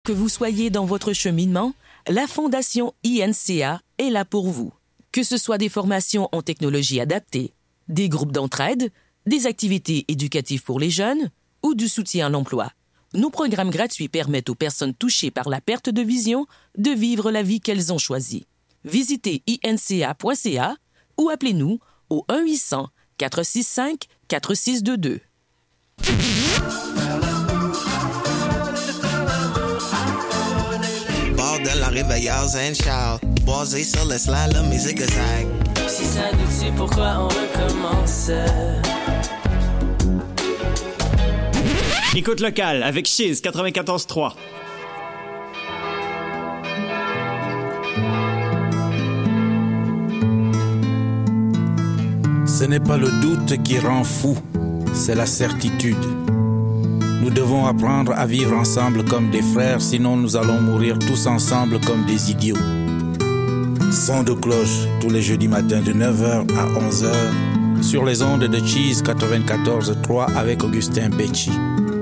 Que vous soyez dans votre cheminement, la Fondation INCA est là pour vous. Que ce soit des formations en technologie adaptée, des groupes d'entraide, des activités éducatives pour les jeunes ou du soutien à l'emploi, nos programmes gratuits permettent aux personnes touchées par la perte de vision de vivre la vie qu'elles ont choisie. Visitez inca.ca ou appelez-nous au 1-800-465-4622. De la réveilleuse and shout. Basé sur le slalom et zigzag. Si ça nous tue, pourquoi on recommence? Écoute locale avec Chiz 94.3. Ce n'est pas le doute qui rend fou, c'est la certitude. Nous devons apprendre à vivre ensemble comme des frères, sinon nous allons mourir tous ensemble comme des idiots. Son de cloche tous les jeudis matins de 9h à 11h sur les ondes de Cheese 94.3 avec Augustin Becci.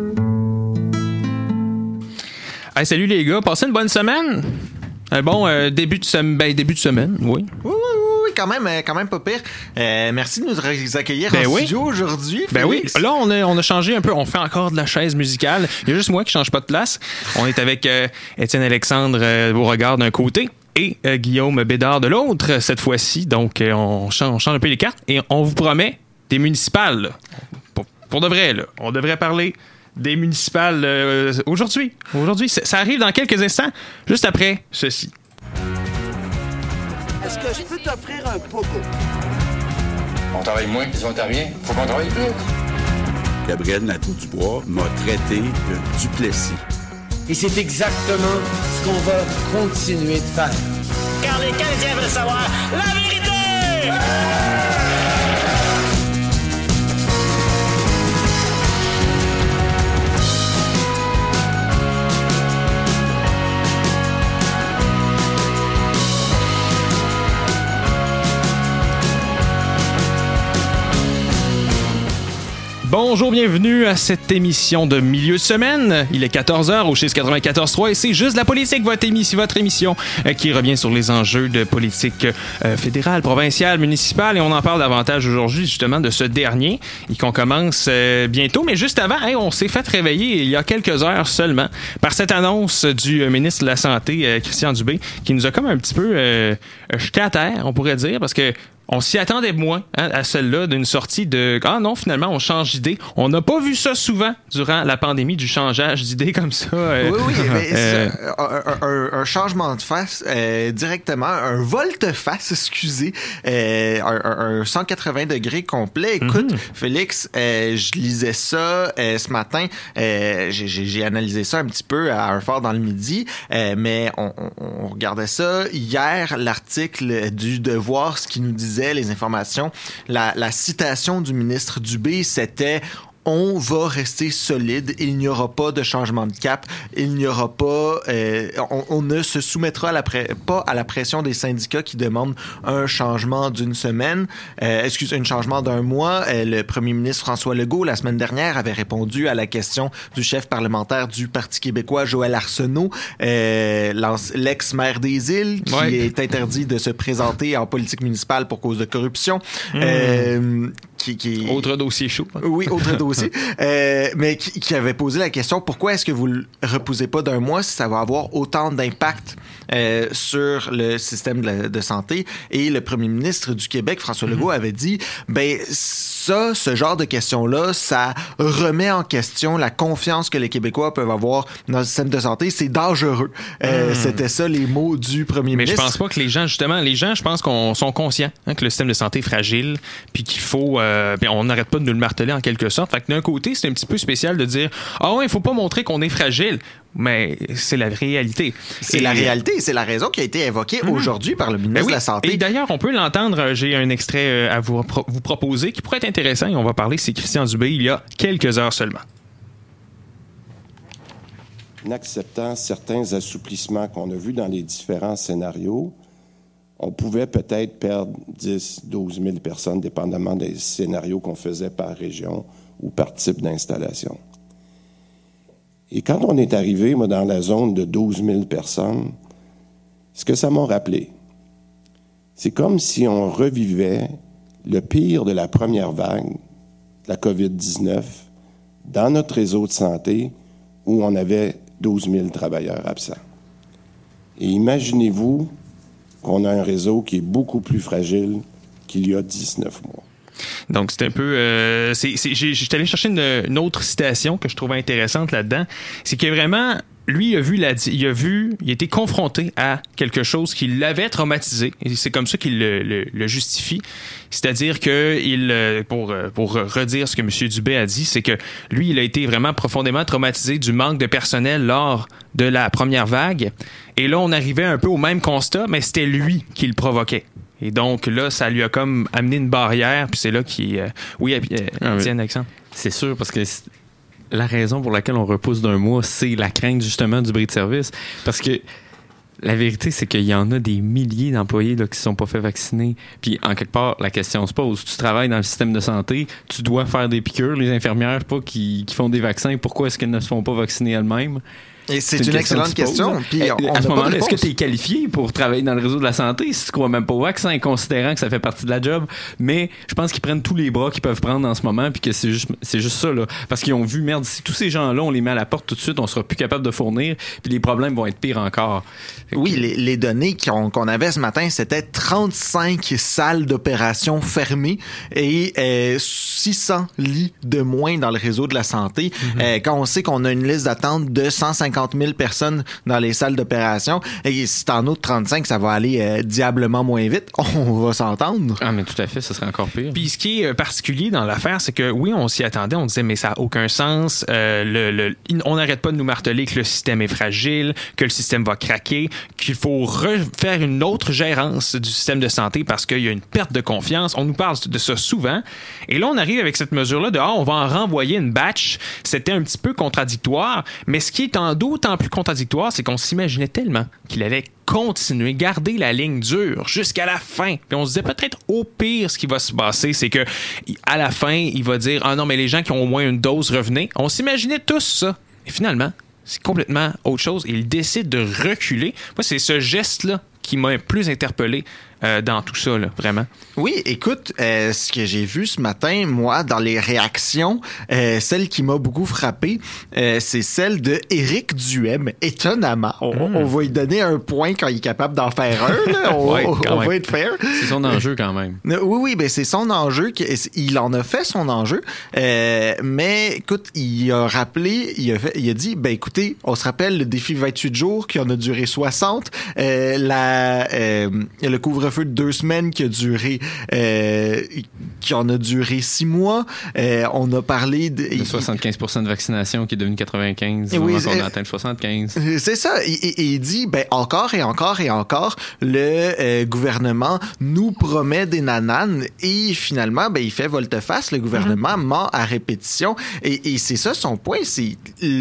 Hey, salut les gars, passez une bonne semaine. Un bon début de semaine, oui. Oui, quand même pas pire. Merci de nous accueillir en studio aujourd'hui. Ben Félix. Oui, là on a changé un peu, on fait encore de la chaise musicale. Il y a juste moi qui change pas de place. On est avec Étienne Alexandre Beauregard d'un côté et Guillaume Bédard de l'autre cette fois-ci. Donc on change un peu les cartes et on vous promet des municipales. Là. Pour de vrai, là. On devrait parler des municipales aujourd'hui. Ça arrive dans quelques instants, juste après ceci. Est-ce que je peux t'offrir un pogo? On travaille moins que les Ontariens. Faut qu'on travaille plus. Gabriel Nadeau-Dubois m'a traité de Duplessis. Et c'est exactement ce qu'on va continuer de faire. Car les Canadiens veulent savoir la vérité! Bonjour, bienvenue à cette émission de milieu de semaine. Il est 14h au Chiz 94.3 et c'est juste la politique, votre émission qui revient sur les enjeux de politique fédérale, provinciale, municipale et on en parle davantage aujourd'hui justement de ce dernier et qu'on commence bientôt. Mais juste avant, on s'est fait réveiller il y a quelques heures seulement par cette annonce du ministre de la Santé, Christian Dubé, qui nous a comme un petit peu jeté à terre, on pourrait dire, parce que on s'y attendait moins à celle-là d'une sortie de « Ah non, finalement, on change d'idée ». On n'a pas vu ça souvent durant la pandémie, du changeage d'idées comme ça. Oui, mais un changement de face directement, un volte-face, excusez, un 180 degrés complet. Écoute, Félix, je lisais ça ce matin, j'ai analysé ça un petit peu à un fort dans le midi, mais on regardait ça hier, l'article du Devoir, ce qui nous disait les informations, la citation du ministre Dubé, c'était « On va rester solide, il n'y aura pas de changement de cap, il n'y aura pas, on ne se soumettra pas à la pression des syndicats qui demandent un changement d'une semaine, un changement d'un mois. Le premier ministre François Legault, la semaine dernière, avait répondu à la question du chef parlementaire du Parti québécois, Joël Arsenault, l'ex-maire des Îles, qui est interdit de se présenter en politique municipale pour cause de corruption. Autre dossier chaud. Oui, autre dossier. Mais qui avait posé la question, pourquoi est-ce que vous le repoussez pas d'un mois si ça va avoir autant d'impact sur le système de santé? Et le premier ministre du Québec, François Legault, avait dit, ce genre de questions-là, ça remet en question la confiance que les Québécois peuvent avoir dans le système de santé. C'est dangereux. C'était ça les mots du premier ministre. Mais je pense pas que les gens, je pense qu'on sont conscients que le système de santé est fragile, puis qu'il faut, on n'arrête pas de nous le marteler en quelque sorte. Fait que d'un côté, c'est un petit peu spécial de dire, il faut pas montrer qu'on est fragile. Mais c'est la réalité. La réalité, c'est la raison qui a été évoquée aujourd'hui par le ministre de la Santé. Et d'ailleurs, on peut l'entendre, j'ai un extrait à vous proposer qui pourrait être intéressant et on va parler, c'est Christian Dubé il y a quelques heures seulement. En acceptant certains assouplissements qu'on a vus dans les différents scénarios, on pouvait peut-être perdre 10, 12 000 personnes, dépendamment des scénarios. scénarios qu'on faisait par région ou par type d'installation. Et quand on est arrivé, moi, dans la zone de 12 000 personnes, ce que ça m'a rappelé, c'est comme si on revivait le pire de la première vague, la COVID-19, dans notre réseau de santé, où on avait 12 000 travailleurs absents. Et imaginez-vous qu'on a un réseau qui est beaucoup plus fragile qu'il y a 19 mois. Donc, c'est un peu... j'étais allé chercher une autre citation que je trouvais intéressante là-dedans. C'est que vraiment, lui, il a été confronté à quelque chose qui l'avait traumatisé. Et c'est comme ça qu'il le justifie. C'est-à-dire que, pour redire ce que M. Dubé a dit, c'est que lui, il a été vraiment profondément traumatisé du manque de personnel lors de la première vague. Et là, on arrivait un peu au même constat, mais c'était lui qui le provoquait. Et donc là, ça lui a comme amené une barrière, puis c'est là qu'il... Oui, Étienne, Alexandre? C'est sûr, parce que la raison pour laquelle on repousse d'un mois, c'est la crainte justement du bris de service. Parce que la vérité, c'est qu'il y en a des milliers d'employés là, qui ne sont pas fait vacciner. Puis en quelque part, la question se pose. Tu travailles dans le système de santé, tu dois faire des piqûres. Les infirmières, pas qui font des vaccins, pourquoi est-ce qu'elles ne se font pas vacciner elles-mêmes? Et c'est une excellente question. Puis à ce moment-là, est-ce que tu es qualifié pour travailler dans le réseau de la santé si tu crois même pas au vaccin, considérant que ça fait partie de la job? Mais je pense qu'ils prennent tous les bras qu'ils peuvent prendre en ce moment, puis que c'est juste ça, là. Parce qu'ils ont vu, merde, si tous ces gens-là, on les met à la porte tout de suite, on sera plus capable de fournir, puis les problèmes vont être pires encore. Oui, les données qu'on avait ce matin, c'était 35 salles d'opération fermées et 600 lits de moins dans le réseau de la santé. Quand on sait qu'on a une liste d'attente de 150 000 personnes dans les salles d'opération, et si t'en as 35, ça va aller diablement moins vite. On va s'entendre. Ah, mais tout à fait, ça serait encore pire. Puis ce qui est particulier dans l'affaire, c'est que oui, on s'y attendait, on disait, mais ça n'a aucun sens. On n'arrête pas de nous marteler que le système est fragile, que le système va craquer, qu'il faut refaire une autre gérance du système de santé parce qu'il y a une perte de confiance. On nous parle de ça souvent. Et là, on arrive avec cette mesure-là de on va en renvoyer une batch. C'était un petit peu contradictoire, mais ce qui est d'autant plus contradictoire, c'est qu'on s'imaginait tellement qu'il allait continuer, garder la ligne dure jusqu'à la fin. Puis on se disait peut-être au pire, ce qui va se passer, c'est que à la fin, il va dire « Ah non, mais les gens qui ont au moins une dose, revenez. » On s'imaginait tous ça. Et finalement, c'est complètement autre chose. Il décide de reculer. Moi, c'est ce geste-là qui m'a plus interpellé dans tout ça, là, vraiment. Oui, écoute, ce que j'ai vu ce matin, moi, dans les réactions, celle qui m'a beaucoup frappé, c'est celle de Éric Duhem. Étonnamment, on va lui donner un point quand il est capable d'en faire un. Là. On va être fair. C'est son enjeu quand même. Oui, ben c'est son enjeu. Il en a fait son enjeu. Mais écoute, il a rappelé, il a dit, ben écoutez, on se rappelle le défi 28 jours qui en a duré 60. Le couvre-feu de 2 semaines qui en a duré 6 mois. On a parlé de 75% de vaccination qui est devenu 95. Oui, on a atteint le 75. C'est ça. Il dit, ben encore et encore et encore, le gouvernement nous promet des nananes et finalement, ben il fait volte-face. Le gouvernement ment à répétition. Et c'est ça son point. C'est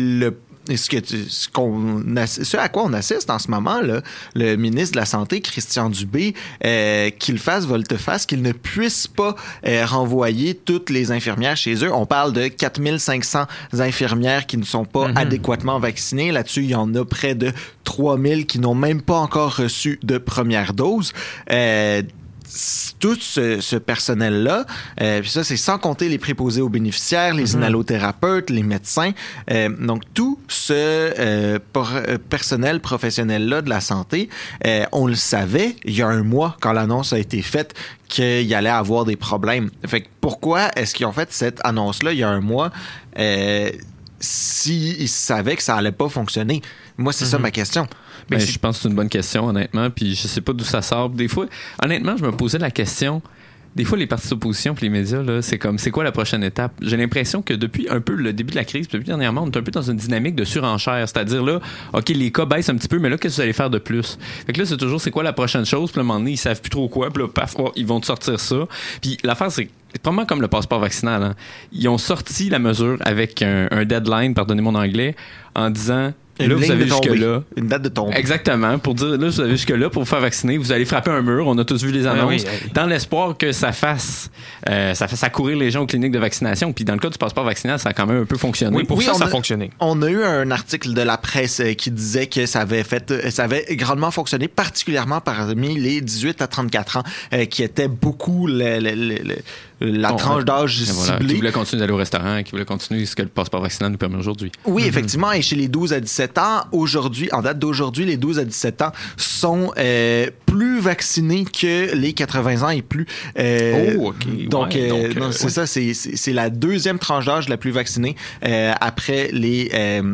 ce à quoi on assiste en ce moment, là, le ministre de la Santé, Christian Dubé, qu'il fasse volte-face, qu'il ne puisse pas renvoyer toutes les infirmières chez eux. On parle de 4500 infirmières qui ne sont pas adéquatement vaccinées. Là-dessus, il y en a près de 3000 qui n'ont même pas encore reçu de première dose. Tout ce personnel-là, puis ça, c'est sans compter les préposés aux bénéficiaires, les inhalothérapeutes, les médecins. Donc, tout ce personnel professionnel-là de la santé, on le savait il y a un mois, quand l'annonce a été faite, qu'il allait avoir des problèmes. Fait que pourquoi est-ce qu'ils ont fait cette annonce-là il y a un mois s'ils savaient que ça allait pas fonctionner? Moi, c'est ça ma question. Ben, je pense que c'est une bonne question, honnêtement, puis je sais pas d'où ça sort. Des fois, honnêtement, je me posais la question. Des fois, les partis d'opposition et les médias, là, c'est quoi la prochaine étape? J'ai l'impression que depuis un peu le début de la crise, depuis dernièrement, on est un peu dans une dynamique de surenchère. C'est-à-dire, là, OK, les cas baissent un petit peu, mais là, qu'est-ce que vous allez faire de plus? Fait que là, c'est toujours, c'est quoi la prochaine chose? Puis à un moment donné, ils savent plus trop quoi. Puis là, paf, ils vont te sortir ça. Puis l'affaire, c'est probablement comme le passeport vaccinal. Hein. Ils ont sorti la mesure avec un deadline, pardonnez mon anglais, en disant Là, vous avez jusque-là. Une date de tombe. Exactement. Pour dire, là, vous avez jusque-là pour vous faire vacciner. Vous allez frapper un mur. On a tous vu les annonces. Dans l'espoir que ça fasse accourir les gens aux cliniques de vaccination. Puis dans le cas du passeport vaccinal, ça a quand même un peu fonctionné. Oui, pour ça a fonctionné. On a eu un article de la presse qui disait que ça avait grandement fonctionné, particulièrement parmi les 18 à 34 ans, qui étaient beaucoup la tranche d'âge ciblée. Voilà, qui voulait continuer d'aller au restaurant, qui voulait continuer ce que le passeport vaccinal nous permet aujourd'hui. Oui, effectivement. Et chez les 12 à 17 ans, en date d'aujourd'hui, les 12 à 17 ans sont plus vaccinés que les 80 ans et plus. OK. Donc, c'est ça, c'est la deuxième tranche d'âge la plus vaccinée après les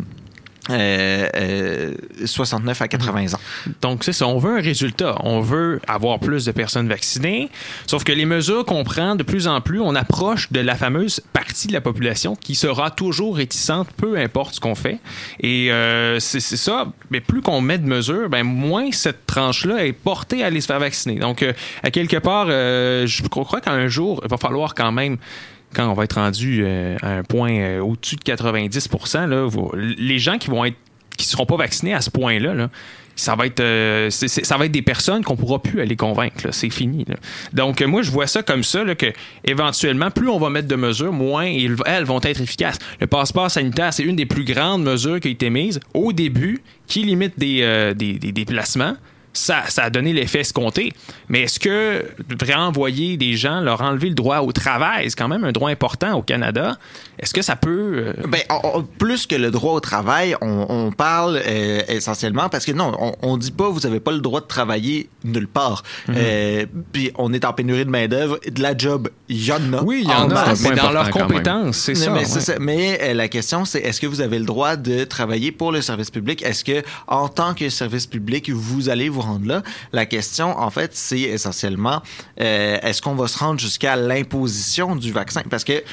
69 à 80 ans. Donc, c'est ça. On veut un résultat. On veut avoir plus de personnes vaccinées. Sauf que les mesures qu'on prend de plus en plus, on approche de la fameuse partie de la population qui sera toujours réticente, peu importe ce qu'on fait. Et c'est ça. Mais plus qu'on met de mesures, moins cette tranche-là est portée à aller se faire vacciner. Donc, à quelque part, je crois qu'un jour, il va falloir quand même, quand on va être rendu à un point au-dessus de 90%, là, les gens qui seront pas vaccinés à ce point-là, là, ça va être des personnes qu'on pourra plus aller convaincre. Là. C'est fini. Là. Donc, moi, je vois ça comme ça, là, que éventuellement, plus on va mettre de mesures, moins elles vont être efficaces. Le passeport sanitaire, c'est une des plus grandes mesures qui a été mise au début, qui limite des déplacements. Ça a donné l'effet escompté. Mais est-ce que renvoyer des gens, leur enlever le droit au travail, c'est quand même un droit important au Canada, est-ce que ça peut... plus que le droit au travail, on parle essentiellement parce que non, on dit pas vous avez pas le droit de travailler nulle part. Puis on est en pénurie de main-d'œuvre. De la job, il y en a. Oui, il y en a, mais dans leurs compétences, c'est ça. Mais la question, c'est est-ce que vous avez le droit de travailler pour le service public? Est-ce que, en tant que service public, vous allez vous rendre là? La question, en fait, c'est essentiellement est-ce qu'on va se rendre jusqu'à l'imposition du vaccin? Parce que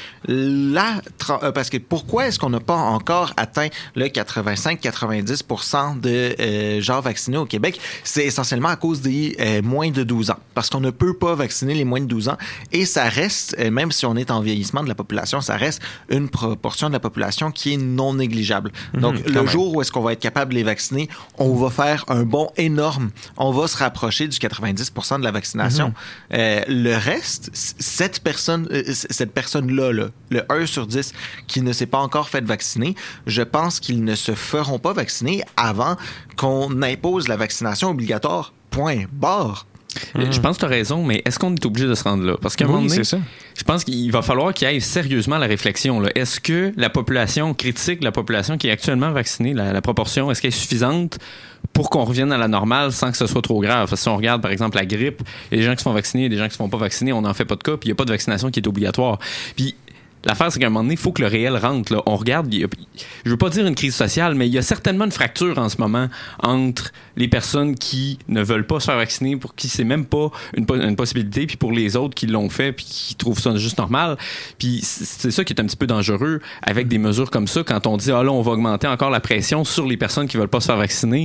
pourquoi est-ce qu'on n'a pas encore atteint le 85-90% de gens vaccinés au Québec? C'est essentiellement à cause des moins de 12 ans. Parce qu'on ne peut pas vacciner les moins de 12 ans. Et ça reste, même si on est en vieillissement de la population, ça reste une proportion de la population qui est non négligeable. Donc, le jour où est-ce qu'on va être capable de les vacciner, on va faire un bond énorme. On va se rapprocher du 90% de la vaccination. Le reste, cette personne-là, le 1 sur 10 qui ne s'est pas encore fait vacciner, je pense qu'ils ne se feront pas vacciner avant qu'on impose la vaccination obligatoire. Point barre. Je pense que tu as raison, mais est-ce qu'on est obligé de se rendre là? Parce qu'à un moment donné, je pense qu'il va falloir qu'il y ait sérieusement la réflexion. Là. Est-ce que la population critique, la population qui est actuellement vaccinée, la proportion, est-ce qu'elle est suffisante pour qu'on revienne à la normale sans que ce soit trop grave? Parce que si on regarde, par exemple, la grippe, il y a des gens qui se font vacciner, il y a des gens qui se font pas vacciner, on n'en fait pas de cas, puis il n'y a pas de vaccination qui est obligatoire. Puis l'affaire, c'est qu'à un moment donné, il faut que le réel rentre. Là. On regarde, je veux pas dire une crise sociale, mais il y a certainement une fracture en ce moment entre les personnes qui ne veulent pas se faire vacciner, pour qui c'est même pas une possibilité, puis pour les autres qui l'ont fait, puis qui trouvent ça juste normal. Puis c'est ça qui est un petit peu dangereux avec des mesures comme ça, quand on dit là, on va augmenter encore la pression sur les personnes qui veulent pas se faire vacciner.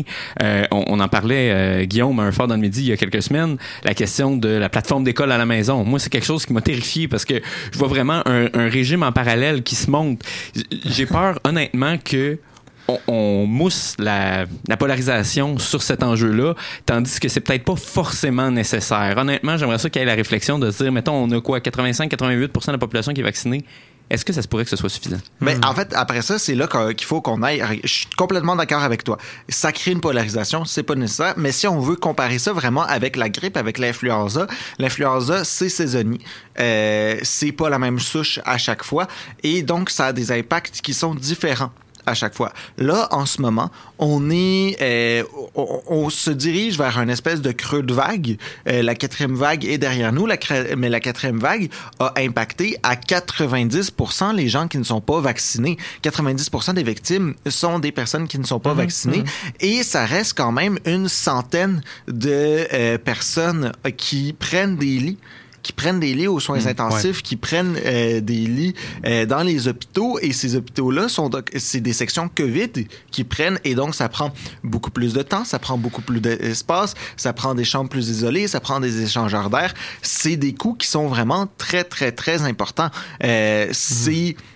On en parlait, Guillaume, un fort dans le midi, il y a quelques semaines, la question de la plateforme d'école à la maison. Moi, c'est quelque chose qui m'a terrifié parce que je vois vraiment un régime en parallèle qui se monte. J'ai peur, honnêtement, que on mousse la polarisation sur cet enjeu-là, tandis que c'est peut-être pas forcément nécessaire. Honnêtement, j'aimerais ça qu'il y ait la réflexion de se dire, mettons, on a quoi, 85-88% de la population qui est vaccinée. Est-ce que ça se pourrait que ce soit suffisant? Mais en fait, après ça, c'est là qu'il faut qu'on aille. Je suis complètement d'accord avec toi. Ça crée une polarisation, c'est pas nécessaire. Mais si on veut comparer ça vraiment avec la grippe, avec l'influenza, c'est saisonnier. C'est pas la même souche à chaque fois. Et donc, ça a des impacts qui sont différents à chaque fois. Là, en ce moment, on se dirige vers une espèce de creux de vague. La 4e vague est derrière nous, mais la 4e vague a impacté à 90% les gens qui ne sont pas vaccinés. 90% des victimes sont des personnes qui ne sont pas vaccinées. Et ça reste quand même une centaine de personnes qui prennent des lits aux soins intensifs, qui prennent des lits dans les hôpitaux, et ces hôpitaux-là c'est des sections COVID qui prennent, et donc ça prend beaucoup plus de temps, ça prend beaucoup plus d'espace, ça prend des chambres plus isolées, ça prend des échangeurs d'air. C'est des coûts qui sont vraiment très, très, très importants.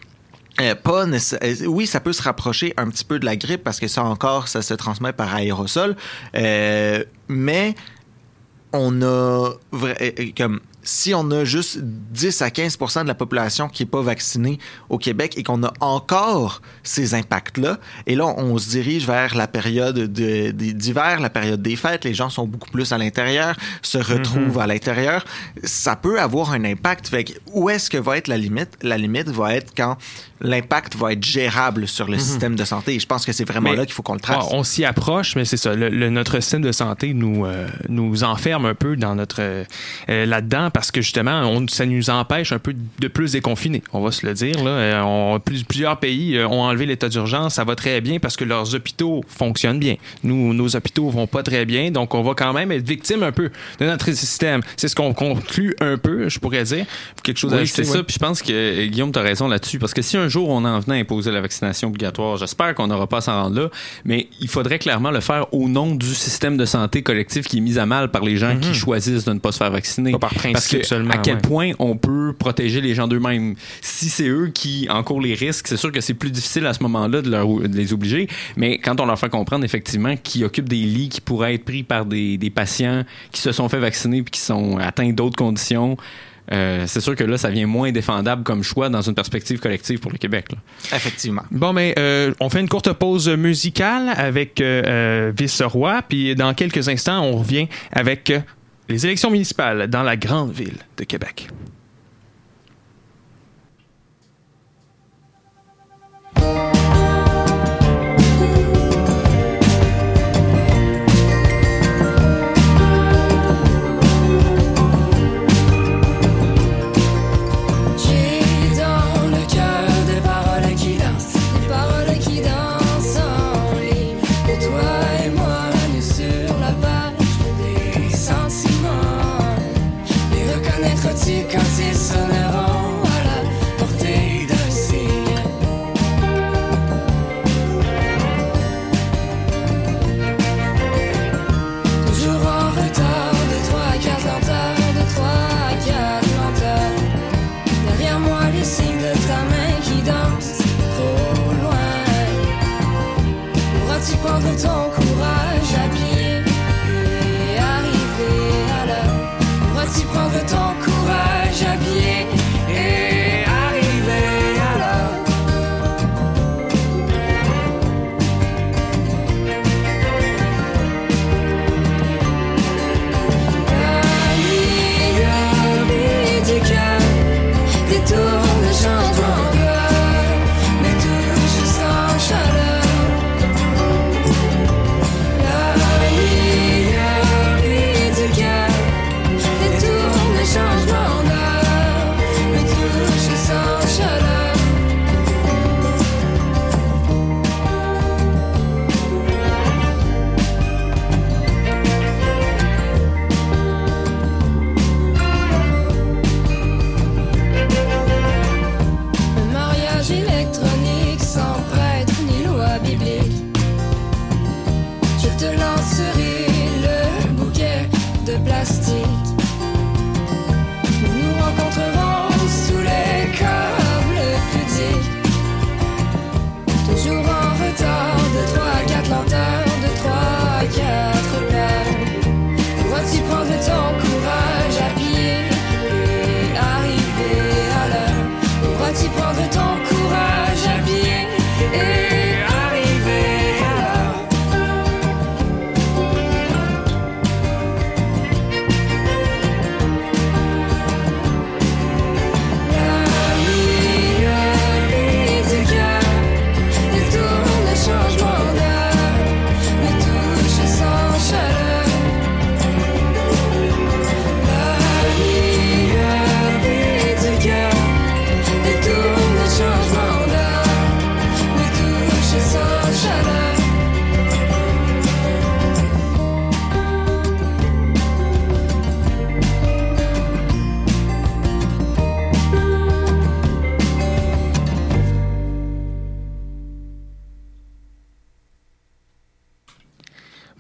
Oui, ça peut se rapprocher un petit peu de la grippe parce que ça encore, ça se transmet par aérosol. Mais on a comme si on a juste 10 à 15% de la population qui n'est pas vaccinée au Québec et qu'on a encore ces impacts-là, et là, on se dirige vers la période d'hiver, la période des fêtes, les gens sont beaucoup plus à l'intérieur, se retrouvent à l'intérieur, ça peut avoir un impact. Fait que où est-ce que va être la limite? La limite va être quand l'impact va être gérable sur le système de santé. Et je pense que c'est vraiment là qu'il faut qu'on le trace. On s'y approche, mais c'est ça. Notre système de santé nous enferme un peu dans notre là-dedans parce que justement, ça nous empêche un peu de plus déconfiner. On va se le dire. Là. Plusieurs pays ont enlevé l'état d'urgence. Ça va très bien parce que leurs hôpitaux fonctionnent bien. Nos hôpitaux vont pas très bien. Donc, on va quand même être victime un peu de notre système. C'est ce qu'on conclut un peu, je pourrais dire. Quelque chose à ajouter, c'est ça. Puis je pense que, Guillaume, tu as raison là-dessus. Parce que si un jour on en venait à imposer la vaccination obligatoire, j'espère qu'on n'aura pas à s'en rendre là, mais il faudrait clairement le faire au nom du système de santé collectif qui est mis à mal par les gens qui choisissent de ne pas se faire vacciner. Pas par principe parce que seulement. À quel point on peut protéger les gens d'eux-mêmes. Si c'est eux qui encourent les risques, c'est sûr que c'est plus difficile à ce moment-là de les obliger, mais quand on leur fait comprendre effectivement qu'ils occupent des lits qui pourraient être pris par des patients qui se sont fait vacciner et qui sont atteints d'autres conditions, c'est sûr que là, ça devient moins défendable comme choix dans une perspective collective pour le Québec. Là. Effectivement. Bon, mais on fait une courte pause musicale avec Vice-Roi, puis dans quelques instants, on revient avec les élections municipales dans la grande ville de Québec. Quand ils sonneront à la portée d'un signe. Toujours en retard, de 3 à 4 lenteurs, de 3 à 4 lenteurs. Derrière moi les signes de ta main qui danse trop loin. Pourras-tu prendre ton courage à pied et arriver à l'heure? Pourras-tu prendre ton courage à pied et arriver à l'heure? La nuit du cœur détourne le changement de cœur, mais touche sans chaleur. La nuit du cœur détourne le changement d'heure, me touche sans chaleur. Un mariage électronique sans prêtre ni loi biblique. Je te lancerai le bouquet de plastique. Nous nous rencontrerons sous les câbles pudiques. Toujours en retard, de 3 à 4 lenteurs, de 3 à 4 pleurs. Pourras-tu prendre ton courage à pied et arriver à l'heure? Pourras-tu prendre ton courage à pied et arriver à l'heure?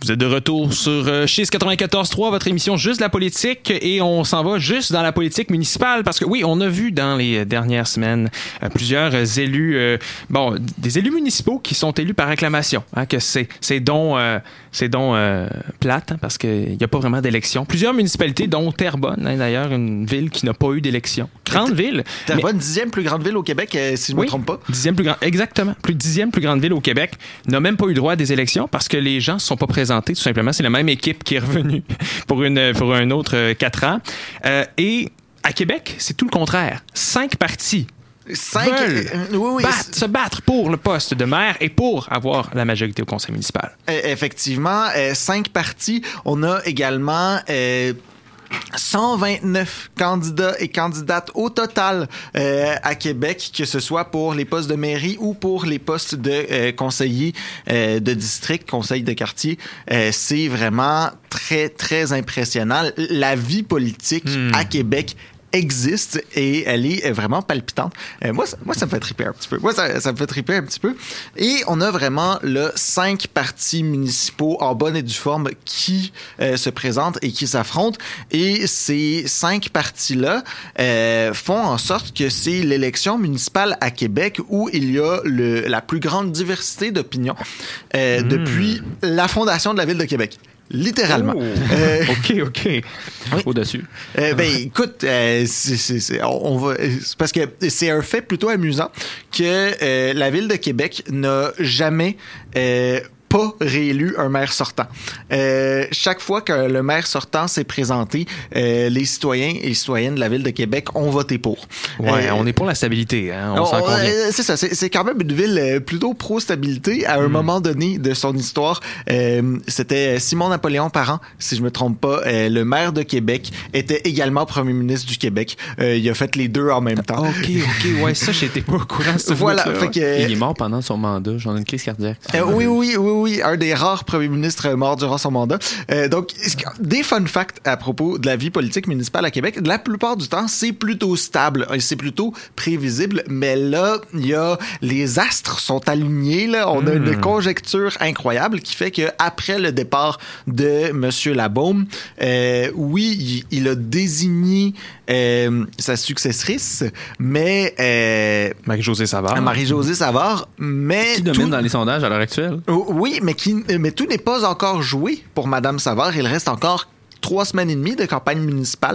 Vous êtes de retour sur Chiz 94.3, votre émission Juste la politique, et on s'en va juste dans la politique municipale parce que oui, on a vu dans les dernières semaines plusieurs élus, des élus municipaux qui sont élus par acclamation, hein, que c'est donc plate, hein, parce qu'il n'y a pas vraiment d'élection. Plusieurs municipalités, dont Terrebonne, hein, d'ailleurs, une ville qui n'a pas eu d'élection. Grande ville. Terrebonne, 10e plus grande ville au Québec, si je ne me trompe pas. 10e plus grande, exactement. 10e plus grande ville au Québec n'a même pas eu droit à des élections parce que les gens ne se sont pas présentés, tout simplement. C'est la même équipe qui est revenue pour un autre 4 ans. Et à Québec, c'est tout le contraire. 5 partis veulent se battre pour le poste de maire et pour avoir la majorité au conseil municipal. Effectivement, 5 partis. On a également 129 candidats et candidates au total à Québec, que ce soit pour les postes de mairie ou pour les postes de conseillers de district, conseil de quartier. C'est vraiment très, très impressionnant. La vie politique à Québec existe et elle est vraiment palpitante. Moi, ça me fait triper un petit peu. Ça me fait triper un petit peu. Et on a vraiment 5 partis municipaux en bonne et due forme qui se présentent et qui s'affrontent. Et ces 5 partis-là font en sorte que c'est l'élection municipale à Québec où il y a la plus grande diversité d'opinions depuis la fondation de la Ville de Québec. Littéralement. OK. Au-dessus. Écoute, on va, parce que c'est un fait plutôt amusant que la Ville de Québec n'a jamais pas réélu un maire sortant. Chaque fois que le maire sortant s'est présenté, les citoyens et les citoyennes de la Ville de Québec ont voté pour. Ouais, on est pour la stabilité. Hein, on s'en convient. C'est ça. C'est quand même une ville plutôt pro-stabilité. À un moment donné de son histoire, c'était Simon-Napoléon Parent, si je me trompe pas, le maire de Québec, était également premier ministre du Québec. Il a fait les deux en même temps. OK. Ouais, ça, j'étais pas au courant de ce voilà. fait que, il est mort pendant son mandat. J'en ai une crise cardiaque. Oui, un des rares premiers ministres morts durant son mandat. Donc, des fun facts à propos de la vie politique municipale à Québec. La plupart du temps, c'est plutôt stable, c'est plutôt prévisible, mais là, les astres sont alignés, là. On a une conjecture incroyable qui fait que après le départ de M. Labaume, il a désigné sa successrice, mais Marie-Josée Savard. Mais qui domine dans les sondages à l'heure actuelle. Oui, mais tout n'est pas encore joué pour Madame Savard. Il reste encore 3 semaines et demie de campagne municipale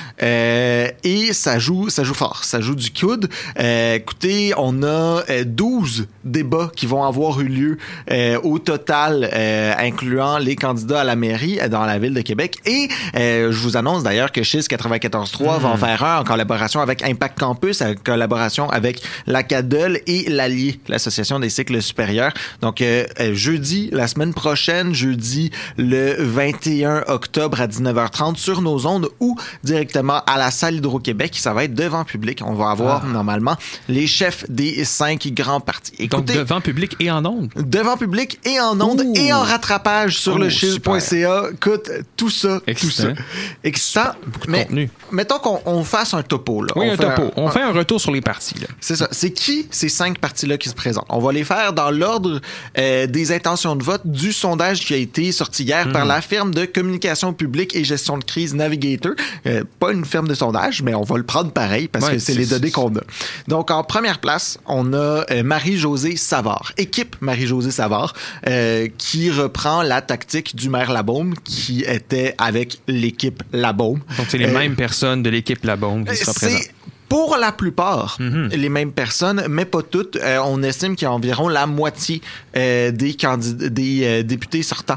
et ça joue fort, ça joue du coude. Écoutez, on a 12 débats qui vont avoir eu lieu au total, incluant les candidats à la mairie dans la Ville de Québec. Et je vous annonce d'ailleurs que Chiz 94.3 va en faire un en collaboration avec Impact Campus, en collaboration avec la CADEL et l'Allier, l'Association des cycles supérieurs. Donc jeudi, la semaine prochaine, jeudi le 21 octobre à 19h30 sur nos ondes ou directement à la salle Hydro-Québec. Ça va être devant public. On va avoir normalement les chefs des 5 grands partis. Écoutez, donc devant public et en ondes? Devant public et en ondes et en rattrapage sur le chiz.ca. Écoute, tout ça. Excitant. Beaucoup de contenu. Mettons qu'on fasse un topo. Là. Oui, un topo. On fait un retour sur les partis. Là. C'est ça. C'est qui ces 5 partis-là qui se présentent? On va les faire dans l'ordre des intentions de vote du sondage qui a été sorti hier par la firme de communication publique et gestion de crise Navigator. Pas une firme de sondage, mais on va le prendre pareil parce que c'est les données qu'on a. Donc, en première place, on a Marie-Josée Savard. Équipe Marie-Josée Savard qui reprend la tactique du maire Labaume qui était avec l'équipe Labaume. Donc, c'est les mêmes personnes de l'équipe Labaume qui se représentent. Pour la plupart, les mêmes personnes, mais pas toutes. On estime qu'il y a environ la moitié des candidats, des députés sortants.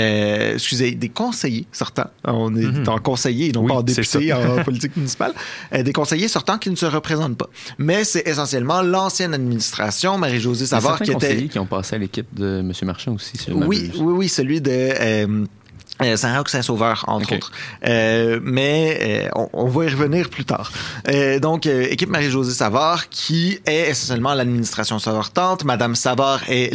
Des conseillers sortants. On est en conseiller, non pas en député en politique municipale. Des conseillers sortants qui ne se représentent pas. Mais c'est essentiellement l'ancienne administration, Marie-Josée Savard, qui était... conseillers qui ont passé à l'équipe de M. Marchand aussi. Oui, celui de... Saint-Roch-Saint-Sauveur, entre autres. Mais on va y revenir plus tard. Donc, équipe Marie-Josée Savard, qui est essentiellement l'administration sortante. Madame Savard est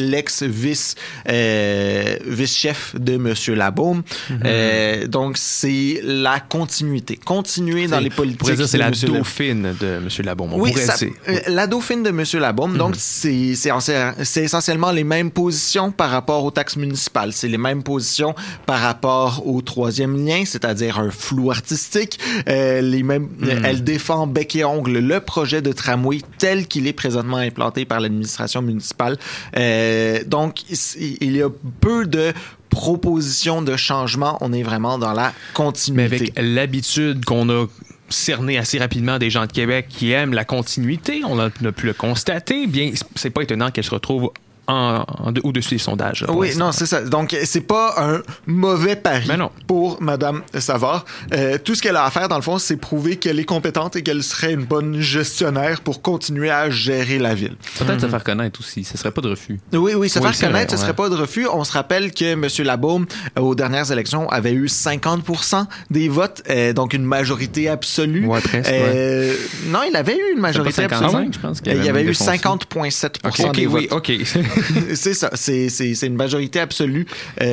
vice-chef de Monsieur Labaume. Donc, c'est la continuité. Continuer dans les politiques. On pourrait dire c'est la dauphine de Monsieur Labaume. La dauphine de Monsieur Labaume. Donc, c'est essentiellement les mêmes positions par rapport aux taxes municipales. C'est les mêmes positions par rapport au troisième lien, c'est-à-dire un flou artistique. Elle défend bec et ongle le projet de tramway tel qu'il est présentement implanté par l'administration municipale. Donc, il y a peu de propositions de changement. On est vraiment dans la continuité. Mais avec l'habitude qu'on a cerné assez rapidement des gens de Québec qui aiment la continuité, on a pu le constater, bien, c'est pas étonnant qu'elle se retrouve au-dessus des sondages. Oui, non, c'est ça. Donc, c'est pas un mauvais pari pour Madame Savard. Tout ce qu'elle a à faire, dans le fond, c'est prouver qu'elle est compétente et qu'elle serait une bonne gestionnaire pour continuer à gérer la ville. Peut-être se faire connaître aussi. Ce serait pas de refus. Oui, se faire connaître, ce serait pas de refus. On se rappelle que M. Labaume, aux dernières élections, avait eu 50% des votes, donc une majorité absolue. Ouais, presque. Non, il avait eu une majorité absolue. Je pense il y avait eu 50,7% des votes. C'est ça, c'est une majorité absolue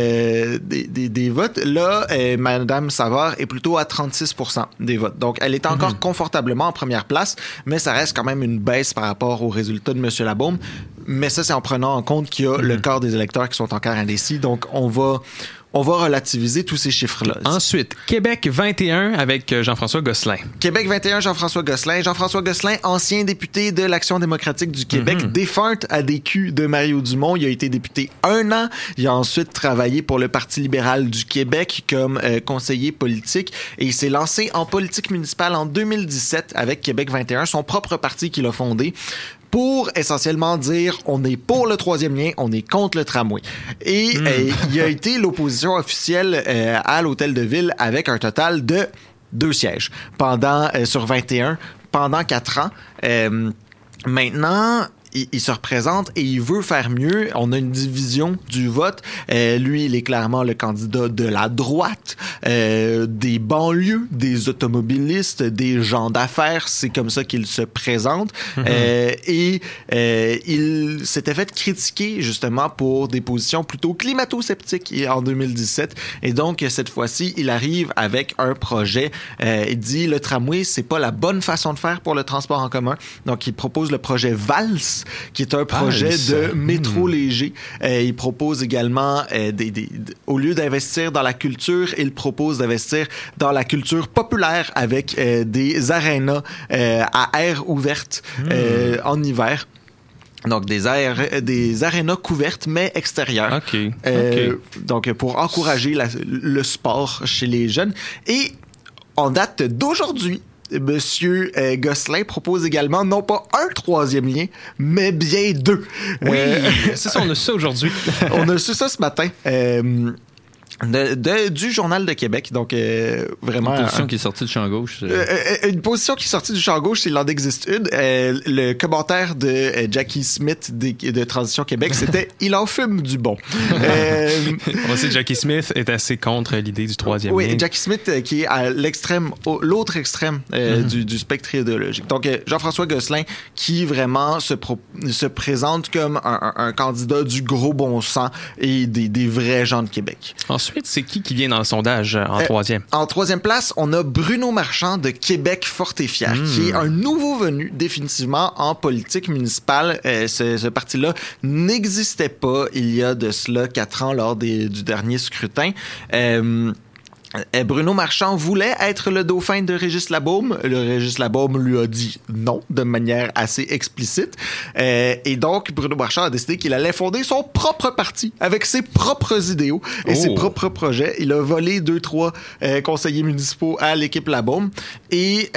des votes. Là, Madame Savard est plutôt à 36% des votes. Donc, elle est encore confortablement en première place, mais ça reste quand même une baisse par rapport aux résultats de M. Labaume. Mais ça, c'est en prenant en compte qu'il y a le quart des électeurs qui sont encore indécis. Donc, on va relativiser tous ces chiffres-là. Ensuite, Québec 21 avec Jean-François Gosselin. Québec 21, Jean-François Gosselin. Jean-François Gosselin, ancien député de l'Action démocratique du Québec, défunte ADQ de Mario Dumont. Il a été député 1 an. Il a ensuite travaillé pour le Parti libéral du Québec comme conseiller politique et il s'est lancé en politique municipale en 2017 avec Québec 21, son propre parti qu'il a fondé, pour essentiellement dire on est pour le troisième lien, on est contre le tramway. Et il a été l'opposition officielle à l'hôtel de ville avec un total de 2 sièges sur 21 pendant 4 ans. Maintenant, il se représente et il veut faire mieux. On a une division du vote. Lui, il est clairement le candidat de la droite, des banlieues, des automobilistes, des gens d'affaires. C'est comme ça qu'il se présente. Et il s'était fait critiquer justement pour des positions plutôt climato-sceptiques en 2017. Et donc, cette fois-ci, il arrive avec un projet. Il dit, le tramway, c'est pas la bonne façon de faire pour le transport en commun. Donc, il propose le projet VALS, qui est un projet de métro léger. Il propose également, au lieu d'investir dans la culture, il propose d'investir dans la culture populaire avec des arénas à air ouverte en hiver. Donc, des arénas couvertes, mais extérieures. Donc, pour encourager le sport chez les jeunes. Et en date d'aujourd'hui, Monsieur Gosselin propose également non pas un troisième lien, mais bien 2. Oui, c'est ça, on a su ça aujourd'hui. On a su ça ce matin. Du Journal de Québec, donc vraiment... Une position qui est sortie du champ gauche. Une position qui est sortie du champ gauche, s'il en existe une. Le commentaire de Jackie Smith de Transition Québec, c'était « Il en fume du bon ». On sait que Jackie Smith est assez contre l'idée du troisième lien. Oui, Jackie Smith qui est à l'autre extrême du spectre idéologique. Donc, Jean-François Gosselin qui vraiment se présente comme un candidat du gros bon sens et des vrais gens de Québec. Ensuite, c'est qui vient dans le sondage en troisième? En troisième place, on a Bruno Marchand de Québec Fort et Fier, qui est un nouveau venu définitivement en politique municipale. Ce parti-là n'existait pas il y a de cela 4 ans lors du dernier scrutin. Bruno Marchand voulait être le dauphin de Régis Labaume. Le Régis Labaume lui a dit non de manière assez explicite. Et donc, Bruno Marchand a décidé qu'il allait fonder son propre parti avec ses propres idéaux et ses propres projets. Il a volé 2-3 conseillers municipaux à l'équipe Labaume et...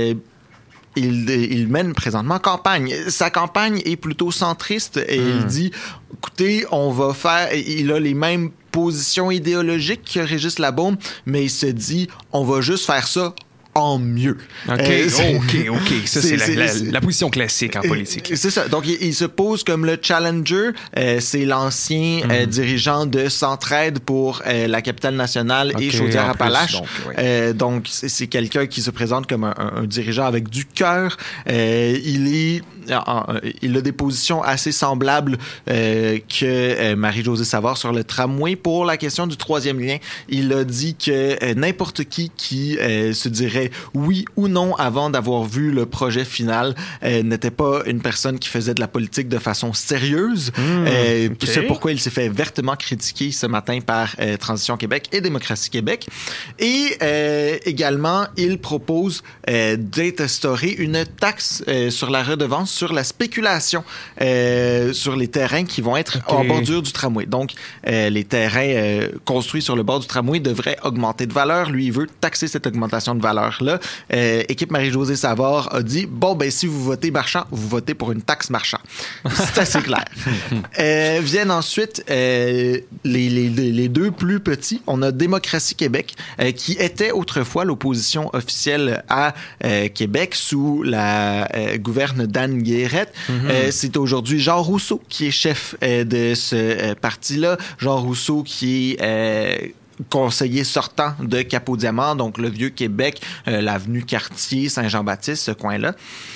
Il mène présentement campagne. Sa campagne est plutôt centriste et il dit, écoutez, il a les mêmes positions idéologiques que Régis Labaume, mais il se dit, on va juste faire ça en mieux. OK. Ça, c'est la position classique en politique. C'est ça. Donc, il se pose comme le challenger. C'est l'ancien dirigeant de Centraide pour la capitale nationale et Chaudière-Appalaches. Donc, c'est quelqu'un qui se présente comme un dirigeant avec du cœur. Il a des positions assez semblables que Marie-Josée Savard sur le tramway. Pour la question du troisième lien, il a dit que n'importe qui se dirait oui ou non avant d'avoir vu le projet final n'était pas une personne qui faisait de la politique de façon sérieuse. C'est pourquoi il s'est fait vertement critiquer ce matin par Transition Québec et Démocratie Québec. Et également, il propose d'instaurer une taxe sur la redevance sur la spéculation sur les terrains qui vont être en bordure du tramway. Donc, les terrains construits sur le bord du tramway devraient augmenter de valeur. Lui, il veut taxer cette augmentation de valeur-là. Équipe Marie-Josée Savard a dit, si vous votez marchand, vous votez pour une taxe marchand. C'est assez clair. Viennent ensuite les deux plus petits. On a Démocratie Québec, qui était autrefois l'opposition officielle à Québec sous la gouverne d'Anne Guérette. C'est aujourd'hui Jean Rousseau qui est chef de ce parti-là. Jean Rousseau qui est conseiller sortant de Cap-au-Diamant, donc le Vieux-Québec, l'avenue Cartier, Saint-Jean-Baptiste, ce coin-là.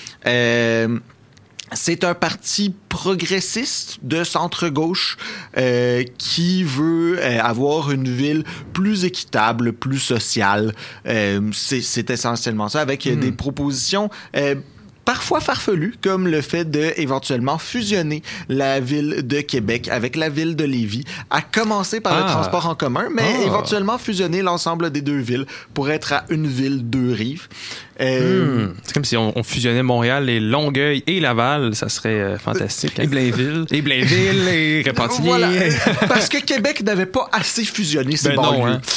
C'est un parti progressiste de centre-gauche qui veut avoir une ville plus équitable, plus sociale. C'est essentiellement ça, avec des propositions parfois farfelu, comme le fait de éventuellement fusionner la ville de Québec avec la ville de Lévis, à commencer par le transport en commun, mais éventuellement fusionner l'ensemble des deux villes pour être à une ville, deux rives. C'est comme si on fusionnait Montréal et Longueuil et Laval, ça serait fantastique. Hein? Et Blainville. Et Repentigny. Voilà. Parce que Québec n'avait pas assez fusionné ses banlieues. Hein?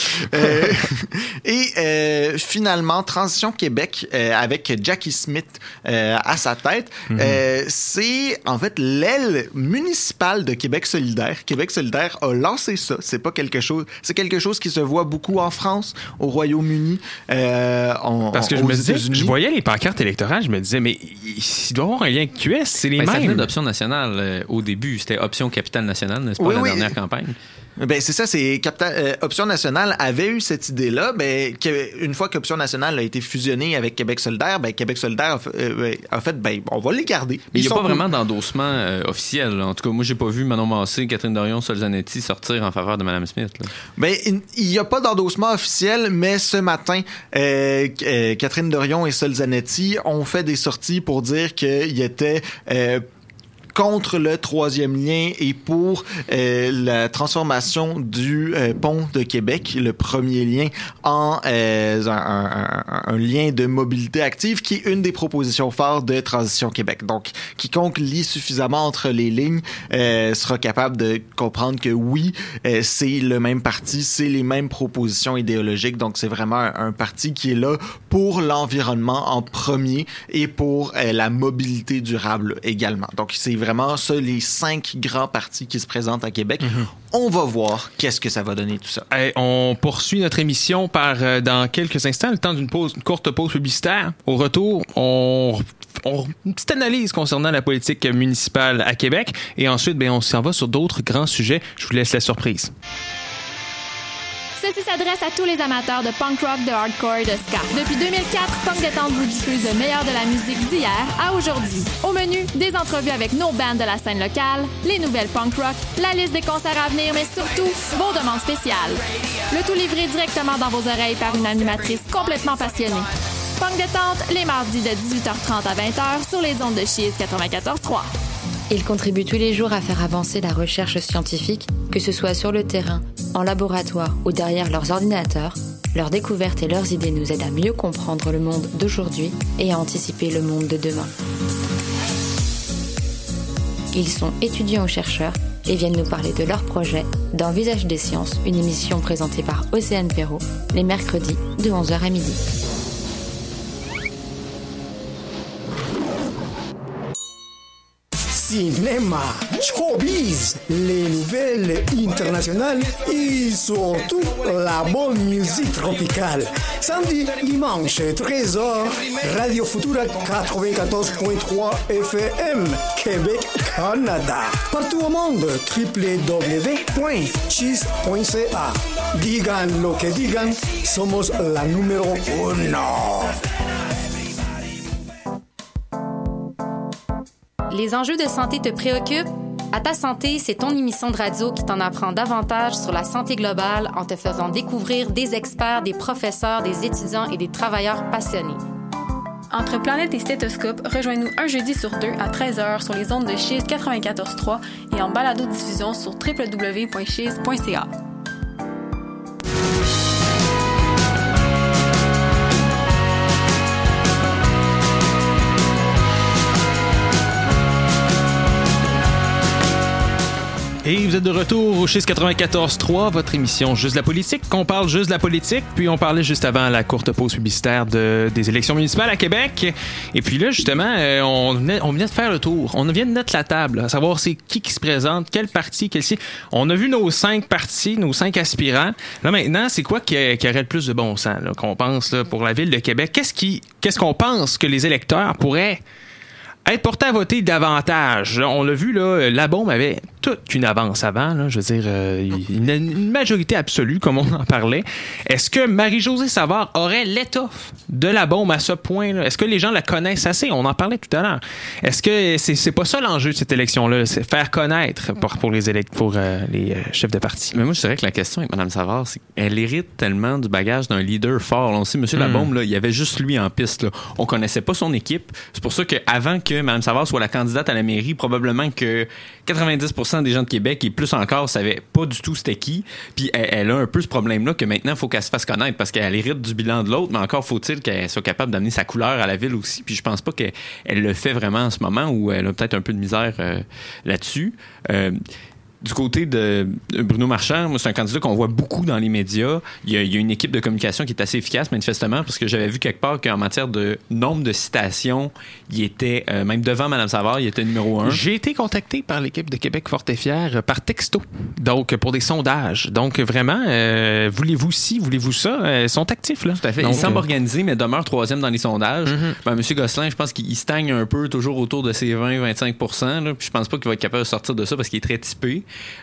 Et finalement, Transition Québec, avec Jackie Smith à sa tête, c'est en fait l'aile municipale de Québec solidaire. Québec solidaire a lancé ça. C'est quelque chose qui se voit beaucoup en France, au Royaume-Uni, parce que je voyais les pancartes électorales, je me disais, mais il doit y avoir un lien avec QS, c'est les mêmes. Ça venait d'Option nationale au début. C'était Option Capitale Nationale, n'est-ce pas, la dernière campagne? Ben c'est ça, Option Nationale avait eu cette idée-là. Ben une fois qu'Option Nationale a été fusionnée avec Québec solidaire, ben Québec solidaire a fait on va les garder. Mais il n'y a pas vraiment d'endossement officiel. En tout cas, moi j'ai pas vu Manon Massé, Catherine Dorion, Sol Zanetti sortir en faveur de Mme Smith. Là. Ben il n'y a pas d'endossement officiel, mais ce matin, Catherine Dorion et Sol Zanetti ont fait des sorties pour dire qu'ils étaient contre le troisième lien et pour la transformation du pont de Québec, le premier lien, en un lien de mobilité active qui est une des propositions phares de Transition Québec. Donc, quiconque lit suffisamment entre les lignes sera capable de comprendre que oui, c'est le même parti, c'est les mêmes propositions idéologiques. Donc, c'est vraiment un parti qui est là pour l'environnement en premier et pour la mobilité durable également. Donc, c'est vraiment ça, les 5 grands partis qui se présentent à Québec. On va voir qu'est-ce que ça va donner tout ça. On poursuit notre émission dans quelques instants, le temps d'une courte pause publicitaire. Au retour, une petite analyse concernant la politique municipale à Québec et ensuite, on s'en va sur d'autres grands sujets. Je vous laisse la surprise. Ceci s'adresse à tous les amateurs de punk rock, de hardcore et de ska. Depuis 2004, Punk Détente vous diffuse le meilleur de la musique d'hier à aujourd'hui. Au menu, des entrevues avec nos bands de la scène locale, les nouvelles punk rock, la liste des concerts à venir, mais surtout, vos demandes spéciales. Le tout livré directement dans vos oreilles par une animatrice complètement passionnée. Punk Détente, les mardis de 18h30 à 20h sur les ondes de Chiz 94.3. Ils contribuent tous les jours à faire avancer la recherche scientifique, que ce soit sur le terrain, en laboratoire ou derrière leurs ordinateurs. Leurs découvertes et leurs idées nous aident à mieux comprendre le monde d'aujourd'hui et à anticiper le monde de demain. Ils sont étudiants ou chercheurs et viennent nous parler de leurs projets dans Visage des sciences, une émission présentée par Océane Perrault, les mercredis de 11h à midi. cinéma, showbiz, les nouvelles internationales et surtout la bonne musique tropicale. Samedi, dimanche, 13h, Radio Futura 94.3 FM, Québec, Canada. Partout au monde, www.cheese.ca. Digan lo que digan, somos la número 1. Les enjeux de santé te préoccupent? À ta santé, c'est ton émission de radio qui t'en apprend davantage sur la santé globale en te faisant découvrir des experts, des professeurs, des étudiants et des travailleurs passionnés. Entre Planète et Stéthoscope, rejoins-nous un jeudi sur 2 à 13h sur les ondes de Chiz 94.3 et en balado-diffusion sur www.chiz.ca. Et vous êtes de retour au Chiz 94.3, votre émission Juste la politique. On parle juste de la politique, puis on parlait juste avant la courte pause publicitaire des élections municipales à Québec. Et puis là, justement, on vient de faire le tour. On vient de mettre la table, à savoir c'est qui se présente, quel parti, quel site. On a vu nos 5 partis, nos 5 aspirants. Là maintenant, c'est quoi qui aurait le plus de bon sens, là, qu'on pense là, pour la ville de Québec? Qu'est-ce qu'on pense que les électeurs pourraient être portés à voter davantage? On l'a vu, là, la bombe avait toute une avance avant, là, je veux dire, une majorité absolue, comme on en parlait. Est-ce que Marie-Josée Savard aurait l'étoffe de la bombe à ce point-là? Est-ce que les gens la connaissent assez? On en parlait tout à l'heure. Est-ce que c'est pas ça l'enjeu de cette élection-là? C'est faire connaître pour les chefs de parti. Mais moi, je dirais que la question avec Mme Savard, c'est qu'elle hérite tellement du bagage d'un leader fort. Là, on sait, M. Labombe, là, il y avait juste lui en piste. Là. On connaissait pas son équipe. C'est pour ça qu'avant que Mme Savard soit la candidate à la mairie, probablement que 90% des gens de Québec et plus encore savaient pas du tout c'était qui. Puis elle a un peu ce problème-là que maintenant, il faut qu'elle se fasse connaître parce qu'elle hérite du bilan de l'autre, mais encore faut-il qu'elle soit capable d'amener sa couleur à la ville aussi. Puis je pense pas qu'elle le fait vraiment en ce moment où elle a peut-être un peu de misère là-dessus. Du côté de Bruno Marchand, moi, c'est un candidat qu'on voit beaucoup dans les médias. Il y a une équipe de communication qui est assez efficace, manifestement, parce que j'avais vu quelque part qu'en matière de nombre de citations, il était, même devant Mme Savard, il était numéro 1. J'ai été contacté par l'équipe de Québec Fort et Fier par texto, donc pour des sondages. Donc vraiment, voulez-vous ci, voulez-vous ça, ils sont actifs, là. Tout à fait. Donc, il semble organisé, mais demeure 3e dans les sondages. Ben, M. Gosselin, je pense qu'il stagne un peu, toujours autour de ses 20-25%. Là, puis je pense pas qu'il va être capable de sortir de ça parce qu'il est très typé.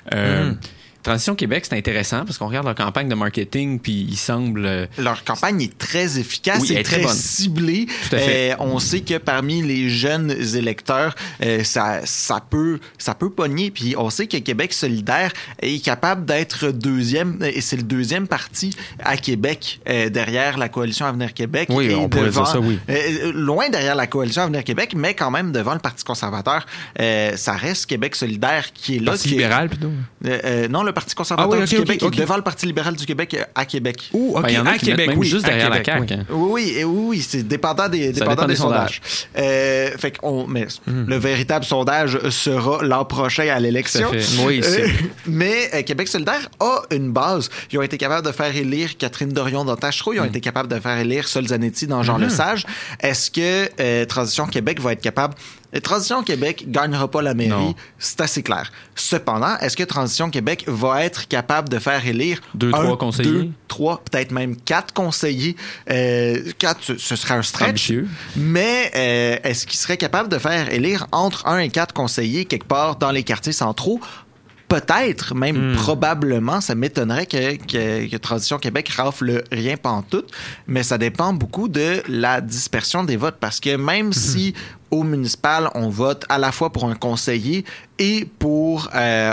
Transition Québec, c'est intéressant parce qu'on regarde leur campagne de marketing puis il semble... Leur campagne est très efficace, oui, et très bonne. Ciblée. Tout à fait. On sait que parmi les jeunes électeurs, ça peut pogner. Puis on sait que Québec solidaire est capable d'être deuxième, et c'est le deuxième parti à Québec derrière la Coalition Avenir Québec. Oui, et on pourrait dire ça, oui. Loin derrière la Coalition Avenir Québec, mais quand même devant le Parti conservateur. Ça reste Québec solidaire qui est là. Parti libéral, plutôt? Non, le Parti conservateur du Québec est devant le Parti libéral du Québec à Québec. Il y en a à Québec, oui, juste derrière la CAQ. Oui, c'est dépendant des sondages. Fait que le véritable sondage sera l'an prochain à l'élection. Oui, mais Québec solidaire a une base. Ils ont été capables de faire élire Catherine Dorion dans Tachereau. Ils ont été capables de faire élire Sol Zanetti dans Jean Lesage. Est-ce que Transition Québec va être capable... Transition Québec gagnera pas la mairie, non. C'est assez clair. Cependant, est-ce que Transition Québec va être capable de faire élire 2-3 conseillers? 2, 3, peut-être même 4 conseillers. 4, ce serait un stretch. Ambitieux. Mais est-ce qu'il serait capable de faire élire entre 1 et 4 conseillers quelque part dans les quartiers centraux? Peut-être, même probablement, ça m'étonnerait que Transition Québec rafle rien pantoute, mais ça dépend beaucoup de la dispersion des votes, parce que même si au municipal, on vote à la fois pour un conseiller et pour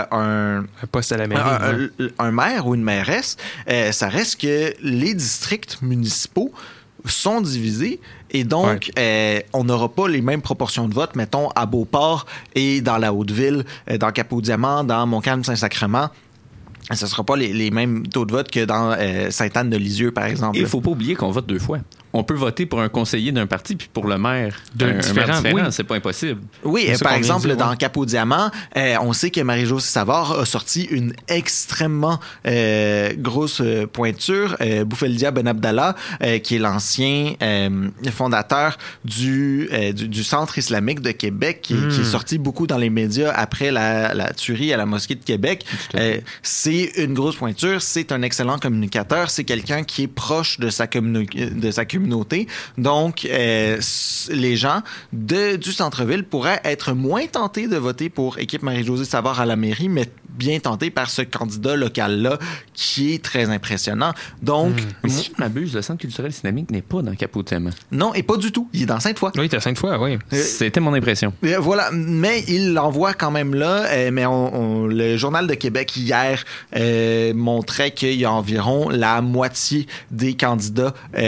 un poste à la mairie, un maire ou une mairesse, ça reste que les districts municipaux sont divisés et donc on n'aura pas les mêmes proportions de vote, mettons, à Beauport et dans la Haute-Ville, dans Cap-au-Diamant, dans Montcalm-Saint-Sacrement. ce ne sera pas les mêmes taux de vote que dans Sainte-Anne-de-Lisieux, par exemple. Et il ne faut pas oublier qu'on vote 2 fois. On peut voter pour un conseiller d'un parti puis pour le maire d'un différent. Oui. C'est pas impossible. Oui, par exemple, dans Cap-au-Diamant, on sait que Marie-Josée Savard a sorti une extrêmement grosse pointure. Boufeldia Ben Abdallah, qui est l'ancien fondateur du Centre islamique de Québec, qui est sorti beaucoup dans les médias après la tuerie à la mosquée de Québec. C'est une grosse pointure. C'est un excellent communicateur. C'est quelqu'un qui est proche de sa communauté. Donc, les gens du centre-ville pourraient être moins tentés de voter pour équipe Marie-Josée Savard à la mairie, mais bien tentés par ce candidat local-là qui est très impressionnant. Donc, si je m'abuse, le Centre culturel islamique n'est pas dans Cap-au-Diamant. Non, et pas du tout. Il est dans Sainte-Foy. Oui, il est à Sainte-Foy, oui. C'était mon impression. Voilà, mais il l'envoie quand même là. Mais le Journal de Québec, hier, montrait qu'il y a environ la moitié des candidats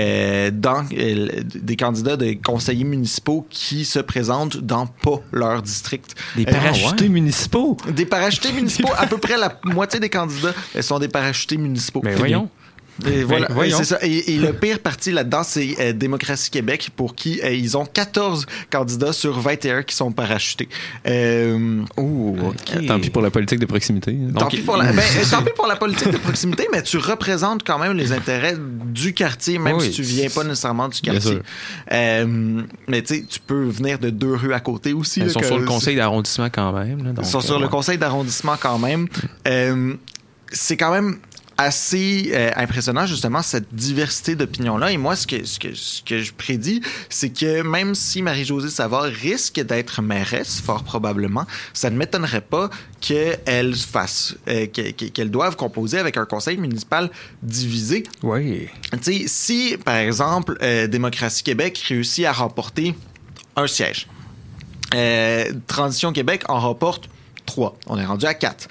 des candidats de conseillers municipaux qui se présentent dans pas leur district. Des parachutés municipaux? Des parachutés municipaux. À peu près la moitié des candidats sont des parachutés municipaux. Mais voyons. Et voilà, c'est ça. Et le pire parti là-dedans, c'est Démocratie Québec, pour qui ils ont 14 candidats sur 21 qui sont parachutés. OK. Tant pis pour la politique de proximité. Tant pis pour la politique de proximité, mais tu représentes quand même les intérêts du quartier, même si tu viens pas nécessairement du quartier. Mais tu sais, tu peux venir de 2 rues à côté aussi. Ils sont sur le conseil d'arrondissement quand même. Là, donc, ils sont sur le conseil d'arrondissement quand même. C'est quand même assez impressionnant, justement, cette diversité d'opinions-là. Et moi, ce que je prédis, c'est que même si Marie-Josée Savard risque d'être mairesse, fort probablement, ça ne m'étonnerait pas qu'elle qu'elle doive composer avec un conseil municipal divisé. Oui. Tu sais, si, par exemple, Démocratie Québec réussit à remporter un siège, Transition Québec en remporte 3. On est rendu à 4.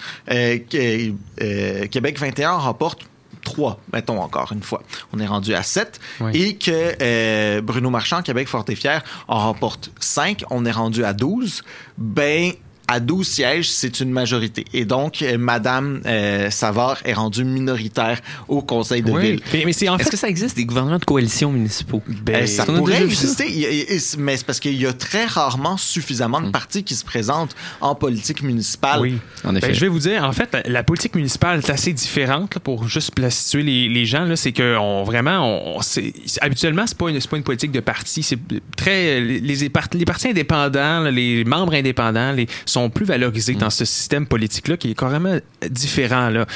Québec 21 en remporte 3, mettons encore une fois. On est rendu à 7. Oui. Et que Bruno Marchand, Québec Fort et Fier, en remporte 5. On est rendu à 12. Ben, à 12 sièges, c'est une majorité. Et donc, Madame Savard est rendue minoritaire au conseil de ville. Mais est-ce que ça existe, des gouvernements de coalition municipaux? Ça pourrait exister, mais c'est parce qu'il y a très rarement suffisamment de partis qui se présentent en politique municipale. Oui, en effet. Je vais vous dire, en fait, la politique municipale est assez différente, là, pour juste situer les gens. Là, c'est que habituellement, c'est pas une politique de parti. C'est très les partis indépendants, là, les membres indépendants, sont plus valorisés dans ce système politique-là qui est carrément différent. Là.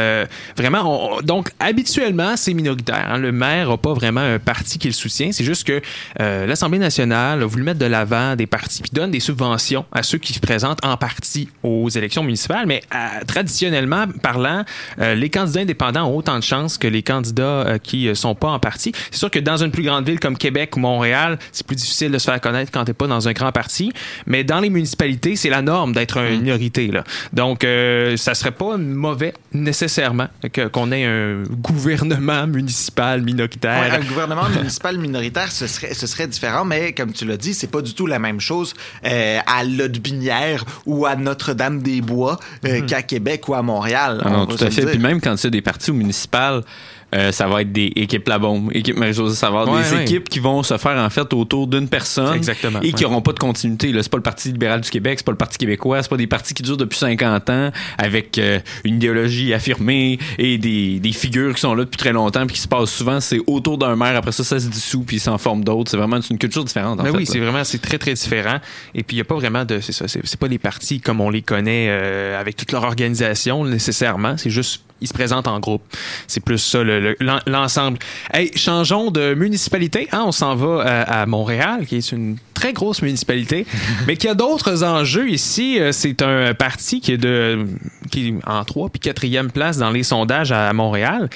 Vraiment, donc, habituellement, c'est minoritaire. Hein. Le maire n'a pas vraiment un parti qui le soutient. C'est juste que l'Assemblée nationale a voulu mettre de l'avant des partis qui donnent des subventions à ceux qui se présentent en partie aux élections municipales. Mais traditionnellement parlant, les candidats indépendants ont autant de chances que les candidats qui ne sont pas en parti. C'est sûr que dans une plus grande ville comme Québec ou Montréal, c'est plus difficile de se faire connaître quand tu n'es pas dans un grand parti. Mais dans les municipalités, c'est la norme d'être une minorité. Là. Donc, ça serait pas mauvais nécessairement qu'on ait un gouvernement municipal minoritaire. Ouais, un gouvernement municipal minoritaire, ce serait différent, mais comme tu l'as dit, c'est pas du tout la même chose à Lotbinière ou à Notre-Dame-des-Bois qu'à Québec ou à Montréal. Non, tout à fait. Puis même quand il y a des partis municipales, ça va être des équipes La Bombe, équipe Marie-Josée Savard, des équipes qui vont se faire en fait autour d'une personne. Exactement, et qui n'auront pas de continuité. Là, c'est pas le Parti libéral du Québec, c'est pas le Parti québécois, c'est pas des partis qui durent depuis 50 ans avec une idéologie affirmée et des figures qui sont là depuis très longtemps puis qui se passent souvent. C'est autour d'un maire, après ça se dissout puis ils s'en forment d'autres. C'est vraiment une culture différente. En fait, oui, c'est très très différent. Et puis il y a pas vraiment de, c'est pas les partis comme on les connaît avec toute leur organisation nécessairement. C'est juste ils se présentent en groupe. C'est plus ça, l'ensemble. Hey, changeons de municipalité. Hein, on s'en va à Montréal, qui est une très grosse municipalité, mais qui a d'autres enjeux ici. C'est un parti qui est en 3 puis 4e place dans les sondages à Montréal,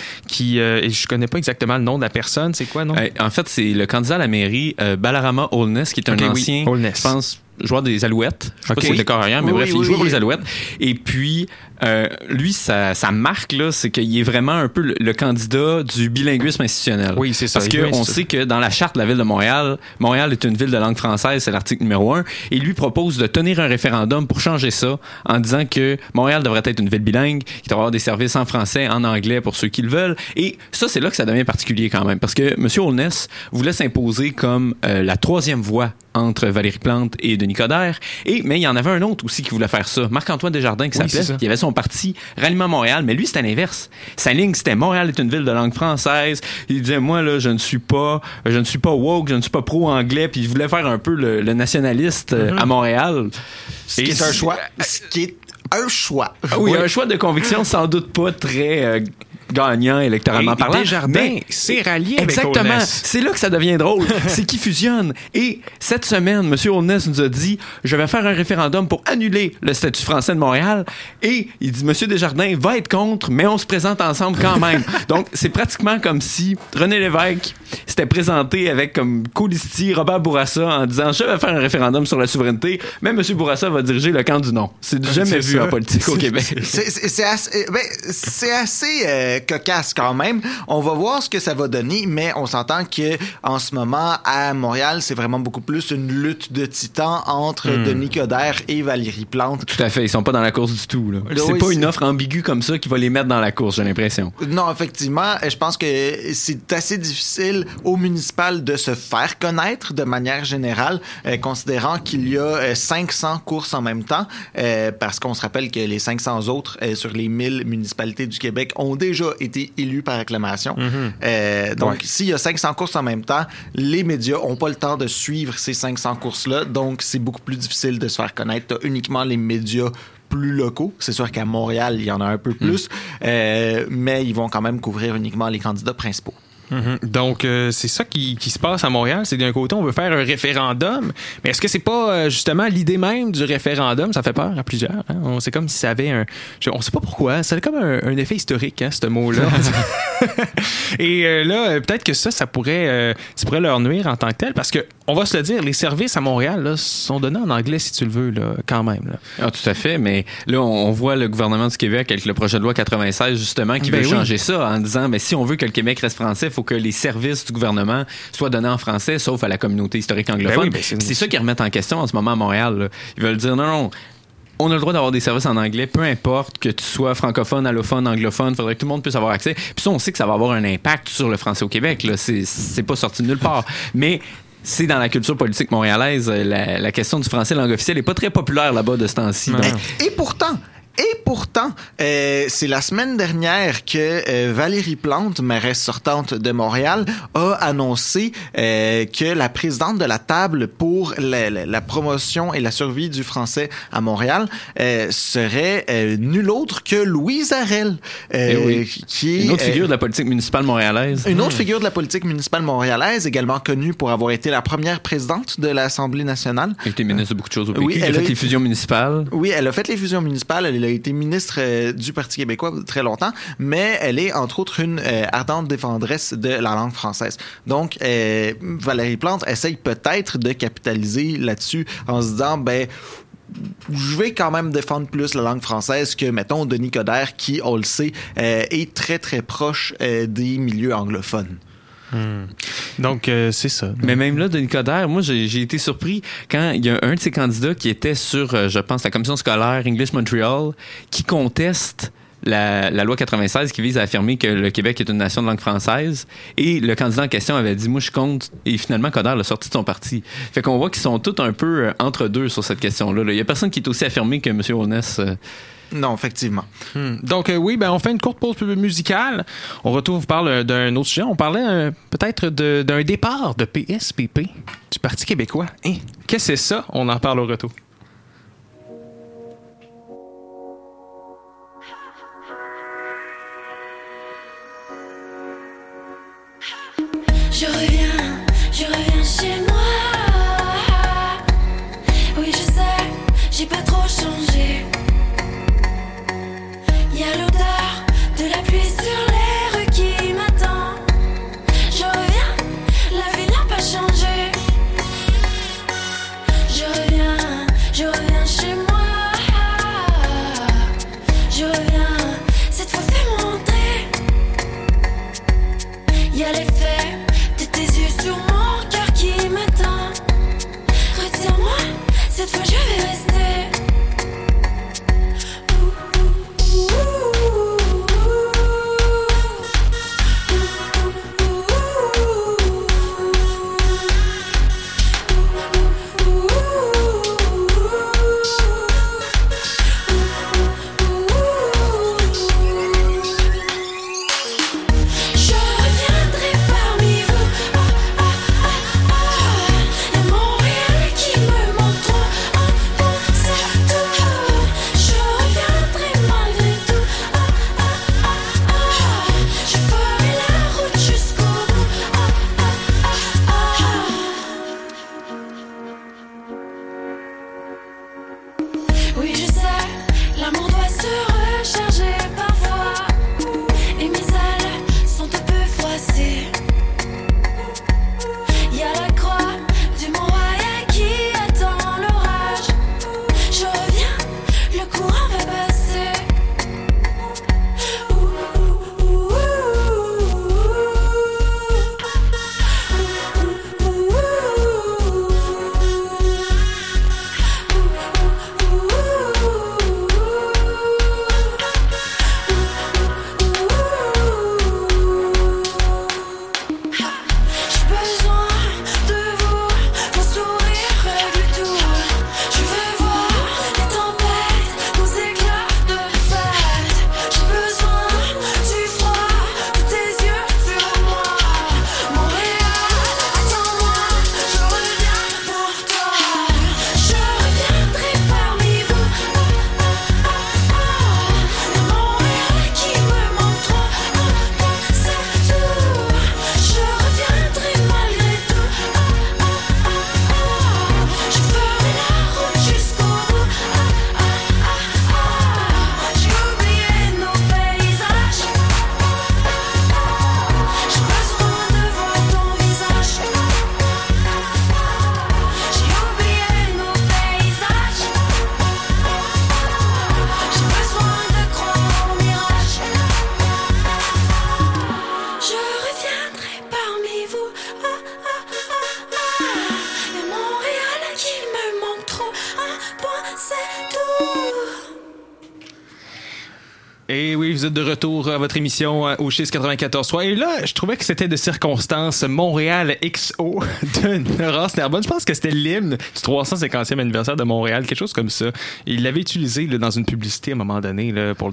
je connais pas exactement le nom de la personne. C'est quoi, non? En fait, c'est le candidat à la mairie, Balarama Holness, qui est un ancien, je pense, joueur des Alouettes. Je sais pas si c'est le corps arrière, mais bref, il jouait pour les Alouettes. Et puis, lui, sa marque, là, c'est qu'il est vraiment un peu le candidat du bilinguisme institutionnel. Oui, c'est ça. Parce qu'on sait que dans la charte de la ville de Montréal, Montréal est une ville de langue française, c'est l'article numéro 1, et lui propose de tenir un référendum pour changer ça en disant que Montréal devrait être une ville bilingue, qu'il devrait avoir des services en français, en anglais pour ceux qui le veulent. Et ça, c'est là que ça devient particulier quand même, parce que M. Holness voulait s'imposer comme la troisième voie entre Valérie Plante et Denis Coderre. Mais il y en avait un autre aussi qui voulait faire ça. Marc-Antoine Desjardins, qui s'appelait, qui avait son parti Ralliement Montréal, mais lui, c'était l'inverse. Sa ligne, c'était Montréal est une ville de langue française. Il disait, moi, là, je ne suis pas woke, je ne suis pas pro-anglais, puis il voulait faire un peu le nationaliste à Montréal. Ce qui est un choix. Oui, un choix de conviction sans doute pas très gagnant électoralement parlant. Desjardins, c'est rallié avec exactement. Holness. C'est là que ça devient drôle. C'est qu'ils fusionnent. Et cette semaine, M. Holness nous a dit, je vais faire un référendum pour annuler le statut français de Montréal. Et il dit, M. Desjardins va être contre, mais on se présente ensemble quand même. Donc, c'est pratiquement comme si René Lévesque s'était présenté avec comme colistier Robert Bourassa en disant, je vais faire un référendum sur la souveraineté, mais M. Bourassa va diriger le camp du non. C'est jamais vu en politique au Québec. C'est assez cocasse quand même. On va voir ce que ça va donner, mais on s'entend que en ce moment, à Montréal, c'est vraiment beaucoup plus une lutte de titans entre Denis Coderre et Valérie Plante. Tout à fait. Ils sont pas dans la course du tout, là. C'est pas une offre ambiguë comme ça qui va les mettre dans la course, j'ai l'impression. Non, effectivement. Je pense que c'est assez difficile au municipal de se faire connaître de manière générale, considérant qu'il y a 500 courses en même temps, parce qu'on se rappelle que les 500 autres sur les 1000 municipalités du Québec ont déjà été élus par acclamation. Donc, s'il y a 500 courses en même temps, les médias n'ont pas le temps de suivre ces 500 courses-là, donc c'est beaucoup plus difficile de se faire connaître. T'as uniquement les médias plus locaux. C'est sûr qu'à Montréal, il y en a un peu plus, mais ils vont quand même couvrir uniquement les candidats principaux. Donc, c'est ça qui se passe à Montréal. C'est d'un côté, on veut faire un référendum, mais est-ce que c'est pas justement l'idée même du référendum? Ça fait peur à plusieurs. Hein? C'est comme si ça avait on sait pas pourquoi. Ça a comme un effet historique, hein, ce mot-là. Et là, peut-être que ça pourrait leur nuire en tant que tel, parce que on va se le dire, les services à Montréal là, sont donnés en anglais, si tu le veux, là, quand même. Là. Ah, tout à fait, mais là, on voit le gouvernement du Québec avec le projet de loi 96, justement, qui veut changer ça en disant, si on veut que le Québec reste français, il faut que les services du gouvernement soient donnés en français, sauf à la communauté historique anglophone. C'est ça qu'ils remettent en question en ce moment à Montréal. Là. Ils veulent dire, non, on a le droit d'avoir des services en anglais, peu importe que tu sois francophone, allophone, anglophone, il faudrait que tout le monde puisse avoir accès. Puis ça, on sait que ça va avoir un impact sur le français au Québec. Là. C'est pas sorti de nulle part. Mais c'est dans la culture politique montréalaise, la question du français langue officielle n'est pas très populaire là-bas de ce temps-ci. Et pourtant, c'est la semaine dernière que Valérie Plante, mairesse sortante de Montréal, a annoncé que la présidente de la table pour la promotion et la survie du français à Montréal serait nulle autre que Louise Arel, qui est une autre figure de la politique municipale montréalaise. Une autre figure de la politique municipale montréalaise, également connue pour avoir été la première présidente de l'Assemblée nationale. Elle a été ministre de beaucoup de choses au PQ. Elle a fait les fusions municipales. Oui, elle a fait les fusions municipales. Elle a été ministre du Parti québécois très longtemps, mais elle est entre autres une ardente défendresse de la langue française. Donc, Valérie Plante essaye peut-être de capitaliser là-dessus en se disant, je vais quand même défendre plus la langue française que, mettons, Denis Coderre, qui, on le sait, est très, très proche des milieux anglophones. Donc, c'est ça. Mais même là, Denis Coderre, moi, j'ai été surpris quand il y a un de ses candidats qui était sur, je pense, la commission scolaire English Montreal, qui conteste la loi 96 qui vise à affirmer que le Québec est une nation de langue française. Et le candidat en question avait dit, moi, je compte. Et finalement, Coderre l'a sorti de son parti. Fait qu'on voit qu'ils sont tous un peu entre deux sur cette question-là. Il y a personne qui est aussi affirmé que M. Holness. Non, effectivement. Donc, on fait une courte pause musicale. On retrouve, parle d'un autre sujet. On parlait peut-être d'un départ de PSPP, du Parti québécois. Qu'est-ce que c'est ça? On en parle au retour. Je reviens chez moi. Oui, je sais, j'ai pas trop changé. Y a l'odeur de la pluie sur les rues qui m'attend. Je reviens, la vie n'a pas changé. Je reviens. Y'a les faits de tes yeux sur mon cœur qui m'atteint. Retire-moi, cette fois je vais rester. Oui, je sais, l'amour doit se recharger parfois. Et mes ailes sont un peu froissées. Y'a la croix du Mont-Royal qui attend l'orage. Je reviens, le courant va passer. Et oui, vous êtes de retour à votre émission au Chiz 94.3. Et là, je trouvais que c'était de circonstance Montréal XO de Laurence Nerbonne. Je pense que c'était l'hymne du 350e anniversaire de Montréal, quelque chose comme ça. Et il l'avait utilisé là, dans une publicité à un moment donné là, pour le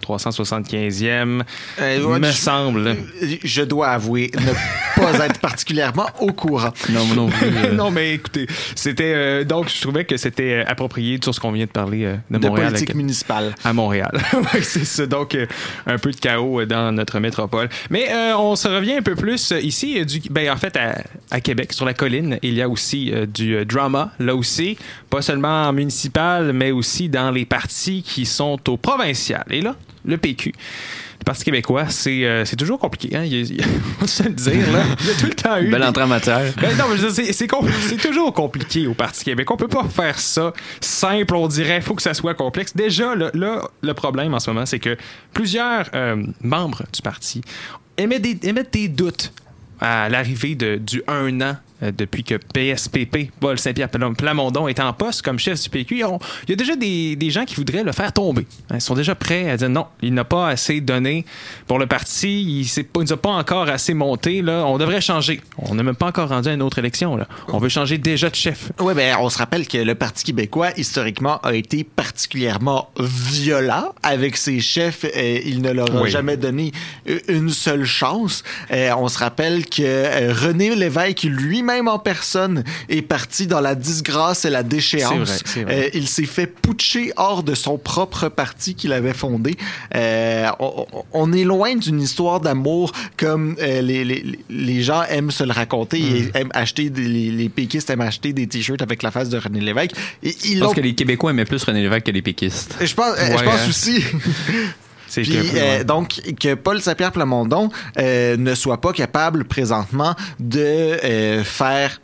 375e, me semble. Je dois avouer ne pas être particulièrement au courant. Non plus. Non, mais écoutez, c'était donc je trouvais que c'était approprié sur ce qu'on vient de parler de Montréal. De politique municipale. À Montréal. Oui, c'est ça. Donc, un peu de chaos dans notre métropole. Mais on se revient un peu plus ici, en fait, à Québec, sur la colline, il y a aussi du drama, là aussi, pas seulement en municipal, mais aussi dans les partis qui sont au provincial. Et là, le PQ. Le Parti québécois, c'est toujours compliqué. Hein? On va se le dire. Là. Il y a tout le temps eu... Belle entrée en matière. Non, mais c'est toujours compliqué au Parti québécois. On peut pas faire ça simple, on dirait. Il faut que ça soit complexe. Déjà, là, le problème en ce moment, c'est que plusieurs membres du parti émettent des doutes à l'arrivée du 1 an depuis que PSPP, Paul Saint-Pierre Plamondon, est en poste comme chef du PQ. Il y a déjà des gens qui voudraient le faire tomber. Ils sont déjà prêts à dire non, il n'a pas assez donné pour le parti, il nous a pas encore assez monté. Là, on devrait changer. On n'a même pas encore rendu à une autre élection. Là. On veut changer déjà de chef. Oui, on se rappelle que le Parti québécois, historiquement, a été particulièrement violent avec ses chefs. Il ne leur a jamais donné une seule chance. On se rappelle que René Lévesque, lui-même en personne, est parti dans la disgrâce et la déchéance. C'est vrai. Il s'est fait putcher hors de son propre parti qu'il avait fondé. On est loin d'une histoire d'amour comme les gens aiment se le raconter et aiment acheter les péquistes aiment acheter des t-shirts avec la face de René Lévesque. Je pense que les Québécois aimaient plus René Lévesque que les péquistes. Je pense aussi. Puis, donc, que Paul Saint-Pierre Plamondon ne soit pas capable présentement de faire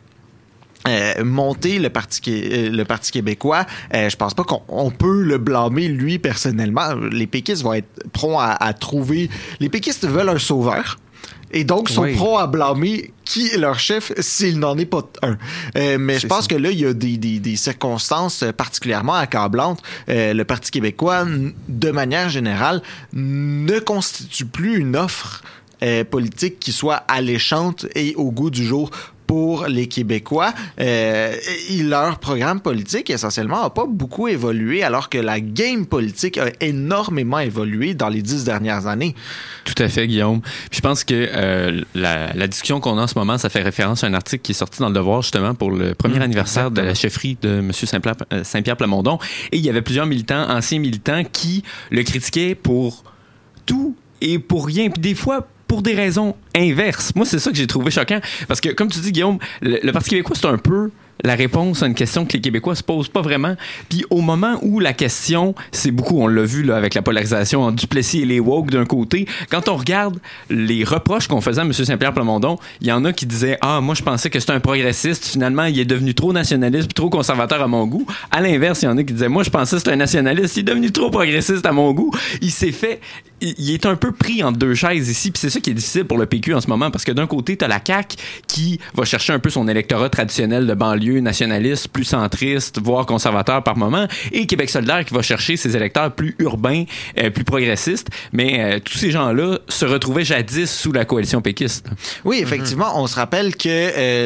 monter le Parti québécois, je pense pas qu'on peut le blâmer lui personnellement. Les péquistes vont être prompts à trouver... Les péquistes veulent un sauveur. Et donc, sont prompts à blâmer qui est leur chef s'il n'en est pas un. Mais je pense que là, il y a des circonstances particulièrement accablantes. Le Parti québécois, de manière générale, ne constitue plus une offre politique qui soit alléchante et au goût du jour pour les Québécois. Leur programme politique, essentiellement, n'a pas beaucoup évolué, alors que la game politique a énormément évolué dans les 10 dernières années. Tout à fait, Guillaume. Puis je pense que la discussion qu'on a en ce moment, ça fait référence à un article qui est sorti dans Le Devoir, justement, pour le premier anniversaire de la chefferie de M. Saint-Pierre Plamondon. Et il y avait plusieurs militants, anciens militants, qui le critiquaient pour tout et pour rien. Puis des fois, pour des raisons inverses. Moi, c'est ça que j'ai trouvé choquant. Parce que, comme tu dis, Guillaume, le Parti québécois, c'est un peu la réponse à une question que les Québécois se posent pas vraiment. Puis au moment où la question, c'est beaucoup, on l'a vu là, avec la polarisation entre Duplessis et les woke d'un côté, quand on regarde les reproches qu'on faisait à M. Saint-Pierre Plamondon, il y en a qui disaient « Ah, moi je pensais que c'était un progressiste, finalement il est devenu trop nationaliste puis trop conservateur à mon goût. » À l'inverse, il y en a qui disaient « Moi je pensais que c'était un nationaliste, il est devenu trop progressiste à mon goût. » Il est un peu pris entre deux chaises ici, puis c'est ça qui est difficile pour le PQ en ce moment, parce que d'un côté, t'as la CAQ qui va chercher un peu son électorat traditionnel de banlieue, nationaliste, plus centriste, voire conservateur par moment, et Québec solidaire qui va chercher ses électeurs plus urbains, plus progressistes, mais tous ces gens-là se retrouvaient jadis sous la coalition péquiste. Oui, effectivement, on se rappelle que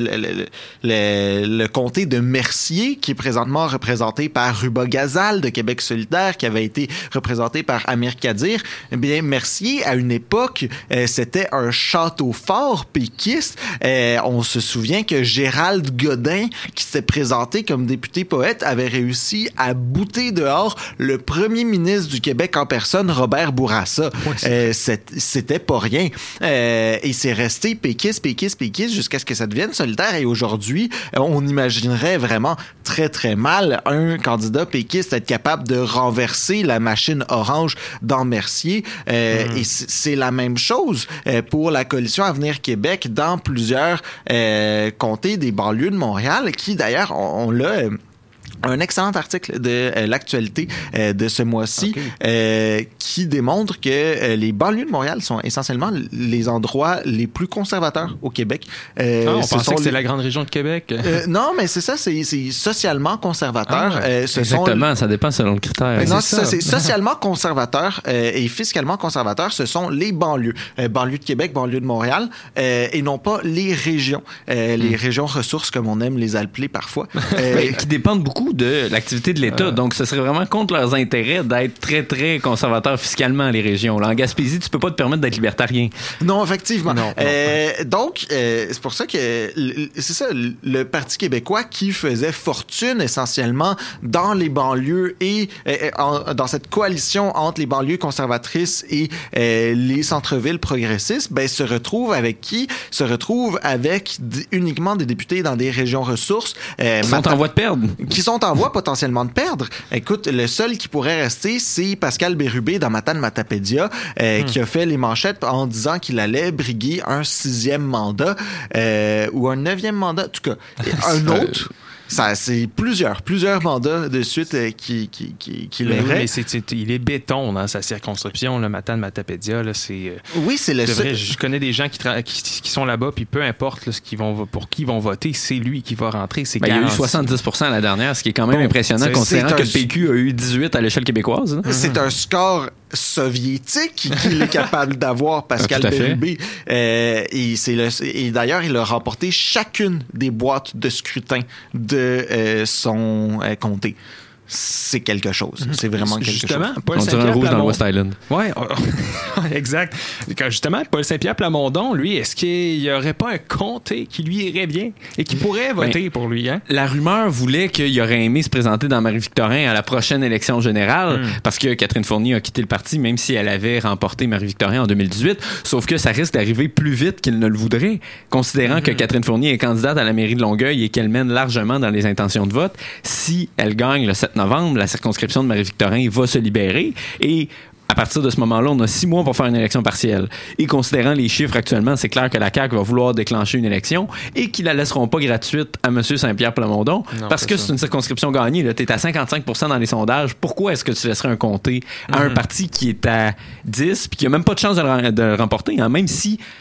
le comté de Mercier, qui est présentement représenté par Ruba Gazal de Québec solidaire, qui avait été représenté par Amir Kadir, eh bien, Mercier, à une époque, c'était un château fort péquiste. On se souvient que Gérald Godin, qui s'est présenté comme député poète, avait réussi à bouter dehors le premier ministre du Québec en personne, Robert Bourassa. Ouais, c'était pas rien. Et c'est resté péquiste jusqu'à ce que ça devienne solitaire. Et aujourd'hui, on imaginerait vraiment très, très mal un candidat péquiste être capable de renverser la machine orange dans Mercier. Et c'est la même chose pour la coalition Avenir Québec dans plusieurs comtés des banlieues de Montréal, qui d'ailleurs, on l'a... un excellent article de l'actualité de ce mois-ci qui démontre que les banlieues de Montréal sont essentiellement les endroits les plus conservateurs au Québec. On pensait que c'était la grande région de Québec. Non, mais c'est ça, c'est socialement conservateur. Exactement, ça dépend selon le critère. Non, c'est ça, c'est socialement conservateur et fiscalement conservateur, ce sont les banlieues. Banlieues de Québec, banlieues de Montréal, et non pas les régions. Les régions ressources, comme on aime les appeler parfois. Qui dépendent beaucoup de l'activité de l'État. Donc, ce serait vraiment contre leurs intérêts d'être très, très conservateurs fiscalement, les régions. Là, en Gaspésie, tu peux pas te permettre d'être libertarien. Non, effectivement. Non. Donc, c'est pour ça que c'est ça, le Parti québécois qui faisait fortune essentiellement dans les banlieues et dans cette coalition entre les banlieues conservatrices et les centres-villes progressistes, ben, se retrouve avec qui? Se retrouve avec uniquement des députés dans des régions ressources. Qui sont en voie de perdre. Qui sont en voie potentiellement de perdre. Écoute, le seul qui pourrait rester, c'est Pascal Bérubé dans Matane-Matapédia, qui a fait les manchettes en disant qu'il allait briguer un 6e mandat ou un 9e mandat, en tout cas. Un autre... Ça, c'est plusieurs mandats de suite qui l'auraient. Mais il est béton dans sa circonscription, le Matane-Matapédia. Oui, c'est le seul. Je connais des gens qui sont là-bas, puis peu importe pour qui ils vont voter, c'est lui qui va rentrer. Il y a eu 70% à la dernière, ce qui est quand même impressionnant, considérant que le PQ a eu 18 à l'échelle québécoise. C'est un score soviétique qu'il est capable d'avoir, Pascal Bérubé. Et d'ailleurs, il a remporté chacune des boîtes de scrutin de son comté. C'est quelque chose. C'est vraiment quelque justement, chose. On dirait un rouge dans le West Island. Oui, exact. Justement, Paul Saint-Pierre Plamondon, lui, est-ce qu'il n'y aurait pas un comté qui lui irait bien et qui pourrait voter pour lui? Hein? La rumeur voulait qu'il aurait aimé se présenter dans Marie-Victorin à la prochaine élection générale parce que Catherine Fournier a quitté le parti, même si elle avait remporté Marie-Victorin en 2018. Sauf que ça risque d'arriver plus vite qu'il ne le voudrait, considérant que Catherine Fournier est candidate à la mairie de Longueuil et qu'elle mène largement dans les intentions de vote. Si elle gagne le 7 novembre, la circonscription de Marie-Victorin va se libérer et à partir de ce moment-là, on a 6 mois pour faire une élection partielle. Et considérant les chiffres actuellement, c'est clair que la CAQ va vouloir déclencher une élection et qu'ils la laisseront pas gratuite à M. Saint-Pierre Plamondon parce que c'est une circonscription gagnée. Tu es à 55% dans les sondages. Pourquoi est-ce que tu laisserais un comté à un parti qui est à 10 puis qui a même pas de chance de le remporter, hein? Même si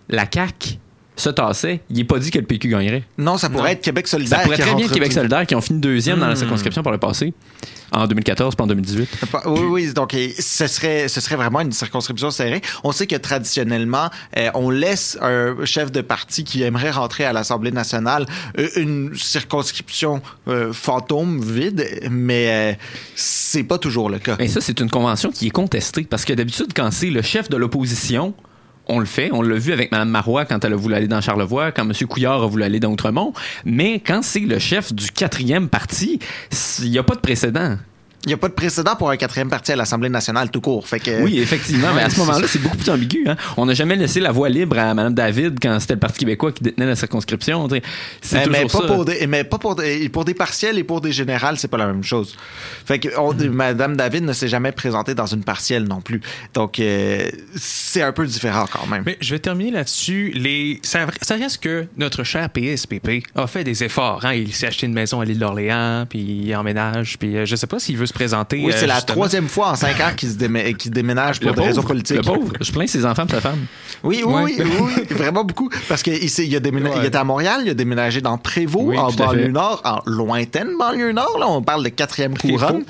la CAQ se tassait, il n'est pas dit que le PQ gagnerait. Non, ça pourrait être Québec solidaire. Ça pourrait très bien Québec solidaire qui ont fini deuxième dans la circonscription par le passé, en 2014 pas en 2018. Oui, donc ce serait vraiment une circonscription serrée. On sait que traditionnellement, on laisse un chef de parti qui aimerait rentrer à l'Assemblée nationale une circonscription fantôme vide, mais c'est pas toujours le cas. Et ça, c'est une convention qui est contestée, parce que d'habitude, quand c'est le chef de l'opposition, on le fait. On l'a vu avec Mme Marois quand elle a voulu aller dans Charlevoix, quand M. Couillard a voulu aller dans Outremont. Mais quand c'est le chef du 4e parti, il n'y a pas de précédent. Il n'y a pas de précédent pour un 4e parti à l'Assemblée nationale tout court. Fait que... Oui, effectivement. Mais à ce moment-là, c'est beaucoup plus ambigu. Hein? On n'a jamais laissé la voie libre à Mme David quand c'était le Parti québécois qui détenait la circonscription. C'est toujours ça. Mais pas pour des partiels et pour des générales, c'est pas la même chose. Fait que Mme David ne s'est jamais présentée dans une partielle non plus. Donc, c'est un peu différent quand même. Mais je vais terminer là-dessus. Ça reste que notre cher PSPP a fait des efforts. Hein? Il s'est acheté une maison à l'île d'Orléans, puis il emménage, puis je sais pas s'il veut se présenter. Oui, c'est la troisième fois en 5 ans qu'il déménage pour des raisons politiques. Le pauvre, je plains ses enfants et sa femme. Oui, vraiment beaucoup. Parce qu'il il était à Montréal, il a déménagé dans Prévost, en banlieue nord, en lointaine banlieue nord. Là, on parle de 4e couronne.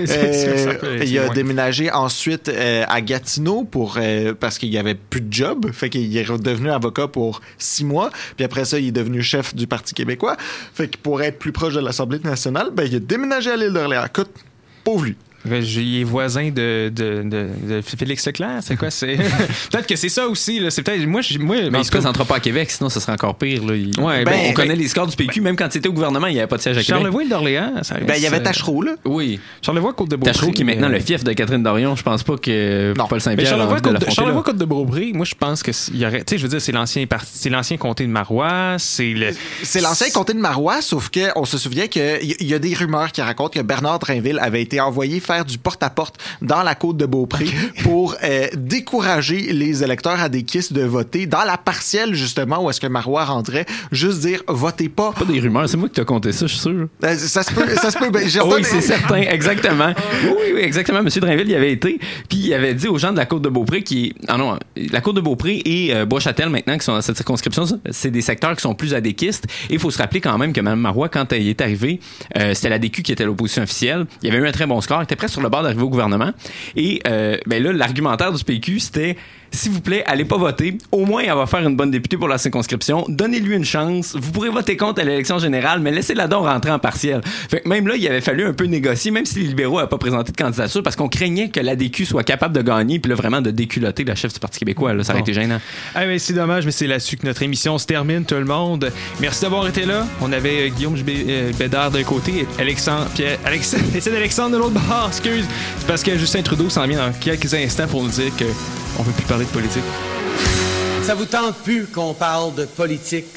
Il a déménagé ensuite à Gatineau parce qu'il n'y avait plus de job. Fait qu'il est redevenu avocat pour 6 mois. Puis après ça, il est devenu chef du Parti québécois. Fait que pour être plus proche de l'Assemblée nationale, il a déménagé à l'île d'Orléans. Écoute, pauvre lui. Il est voisin de Félix Leclerc, c'est quoi? C'est... peut-être que c'est ça aussi. Là. C'est peut-être... Moi, mais il se présentera pas à Québec, sinon ça serait encore pire. Là. On connaît les scores du PQ, même quand c'était au gouvernement, il n'y avait pas de siège à Québec. Charlevoix et d'Orléans, ça reste... il y avait Tachereau, là. Oui. Charlevoix, Côte-de-Beaupré. Tachereau qui est maintenant le fief de Catherine Dorion. Je pense pas que Paul Saint-Pierre Charlevoix, Côte-de-Beaupré, moi, je pense que il y aurait... Tu sais, je veux dire, c'est l'ancien comté de Marois, c'est l'ancien comté de Marois, sauf qu'on se souvient qu'il y a des rumeurs qui racontent que Bernard Drainville avait été envoyé faire du porte-à-porte dans la Côte-de-Beaupré pour décourager les électeurs adéquistes de voter dans la partielle, justement, où est-ce que Marois rentrait, juste dire « votez pas ». Pas des rumeurs, c'est moi qui t'ai compté ça, je suis sûr. Ça se peut. Oui, c'est certain, exactement. Oui, exactement. M. Drainville y avait été, puis il avait dit aux gens de la Côte-de-Beaupré la Côte-de-Beaupré et Bois-Châtel, maintenant, qui sont dans cette circonscription, c'est des secteurs qui sont plus adéquistes. Et il faut se rappeler quand même que Mme Marois, quand elle est arrivée, c'était la DQ qui était l'opposition officielle. Il y avait eu un très bon score. Elle était presque sur le bord d'arriver au gouvernement. Et là, l'argumentaire du PQ, c'était s'il vous plaît, allez pas voter. Au moins, elle va faire une bonne députée pour la circonscription. Donnez-lui une chance. Vous pourrez voter contre à l'élection générale, mais laissez-la donc rentrer en partiel. Fait que même là, il avait fallu un peu négocier, même si les libéraux n'avaient pas présenté de candidature, parce qu'on craignait que l'ADQ soit capable de gagner, puis là, vraiment de déculotter la chef du Parti québécois. Là, ça aurait été gênant. Mais c'est dommage, mais c'est là-dessus que notre émission se termine, tout le monde. Merci d'avoir été là. On avait Guillaume Bédard d'un côté et Étienne Alexandre de l'autre bord. Excuse. C'est parce que Justin Trudeau s'en vient dans quelques instants pour nous dire qu'on ne veut plus parler de politique. Ça vous tente plus qu'on parle de politique?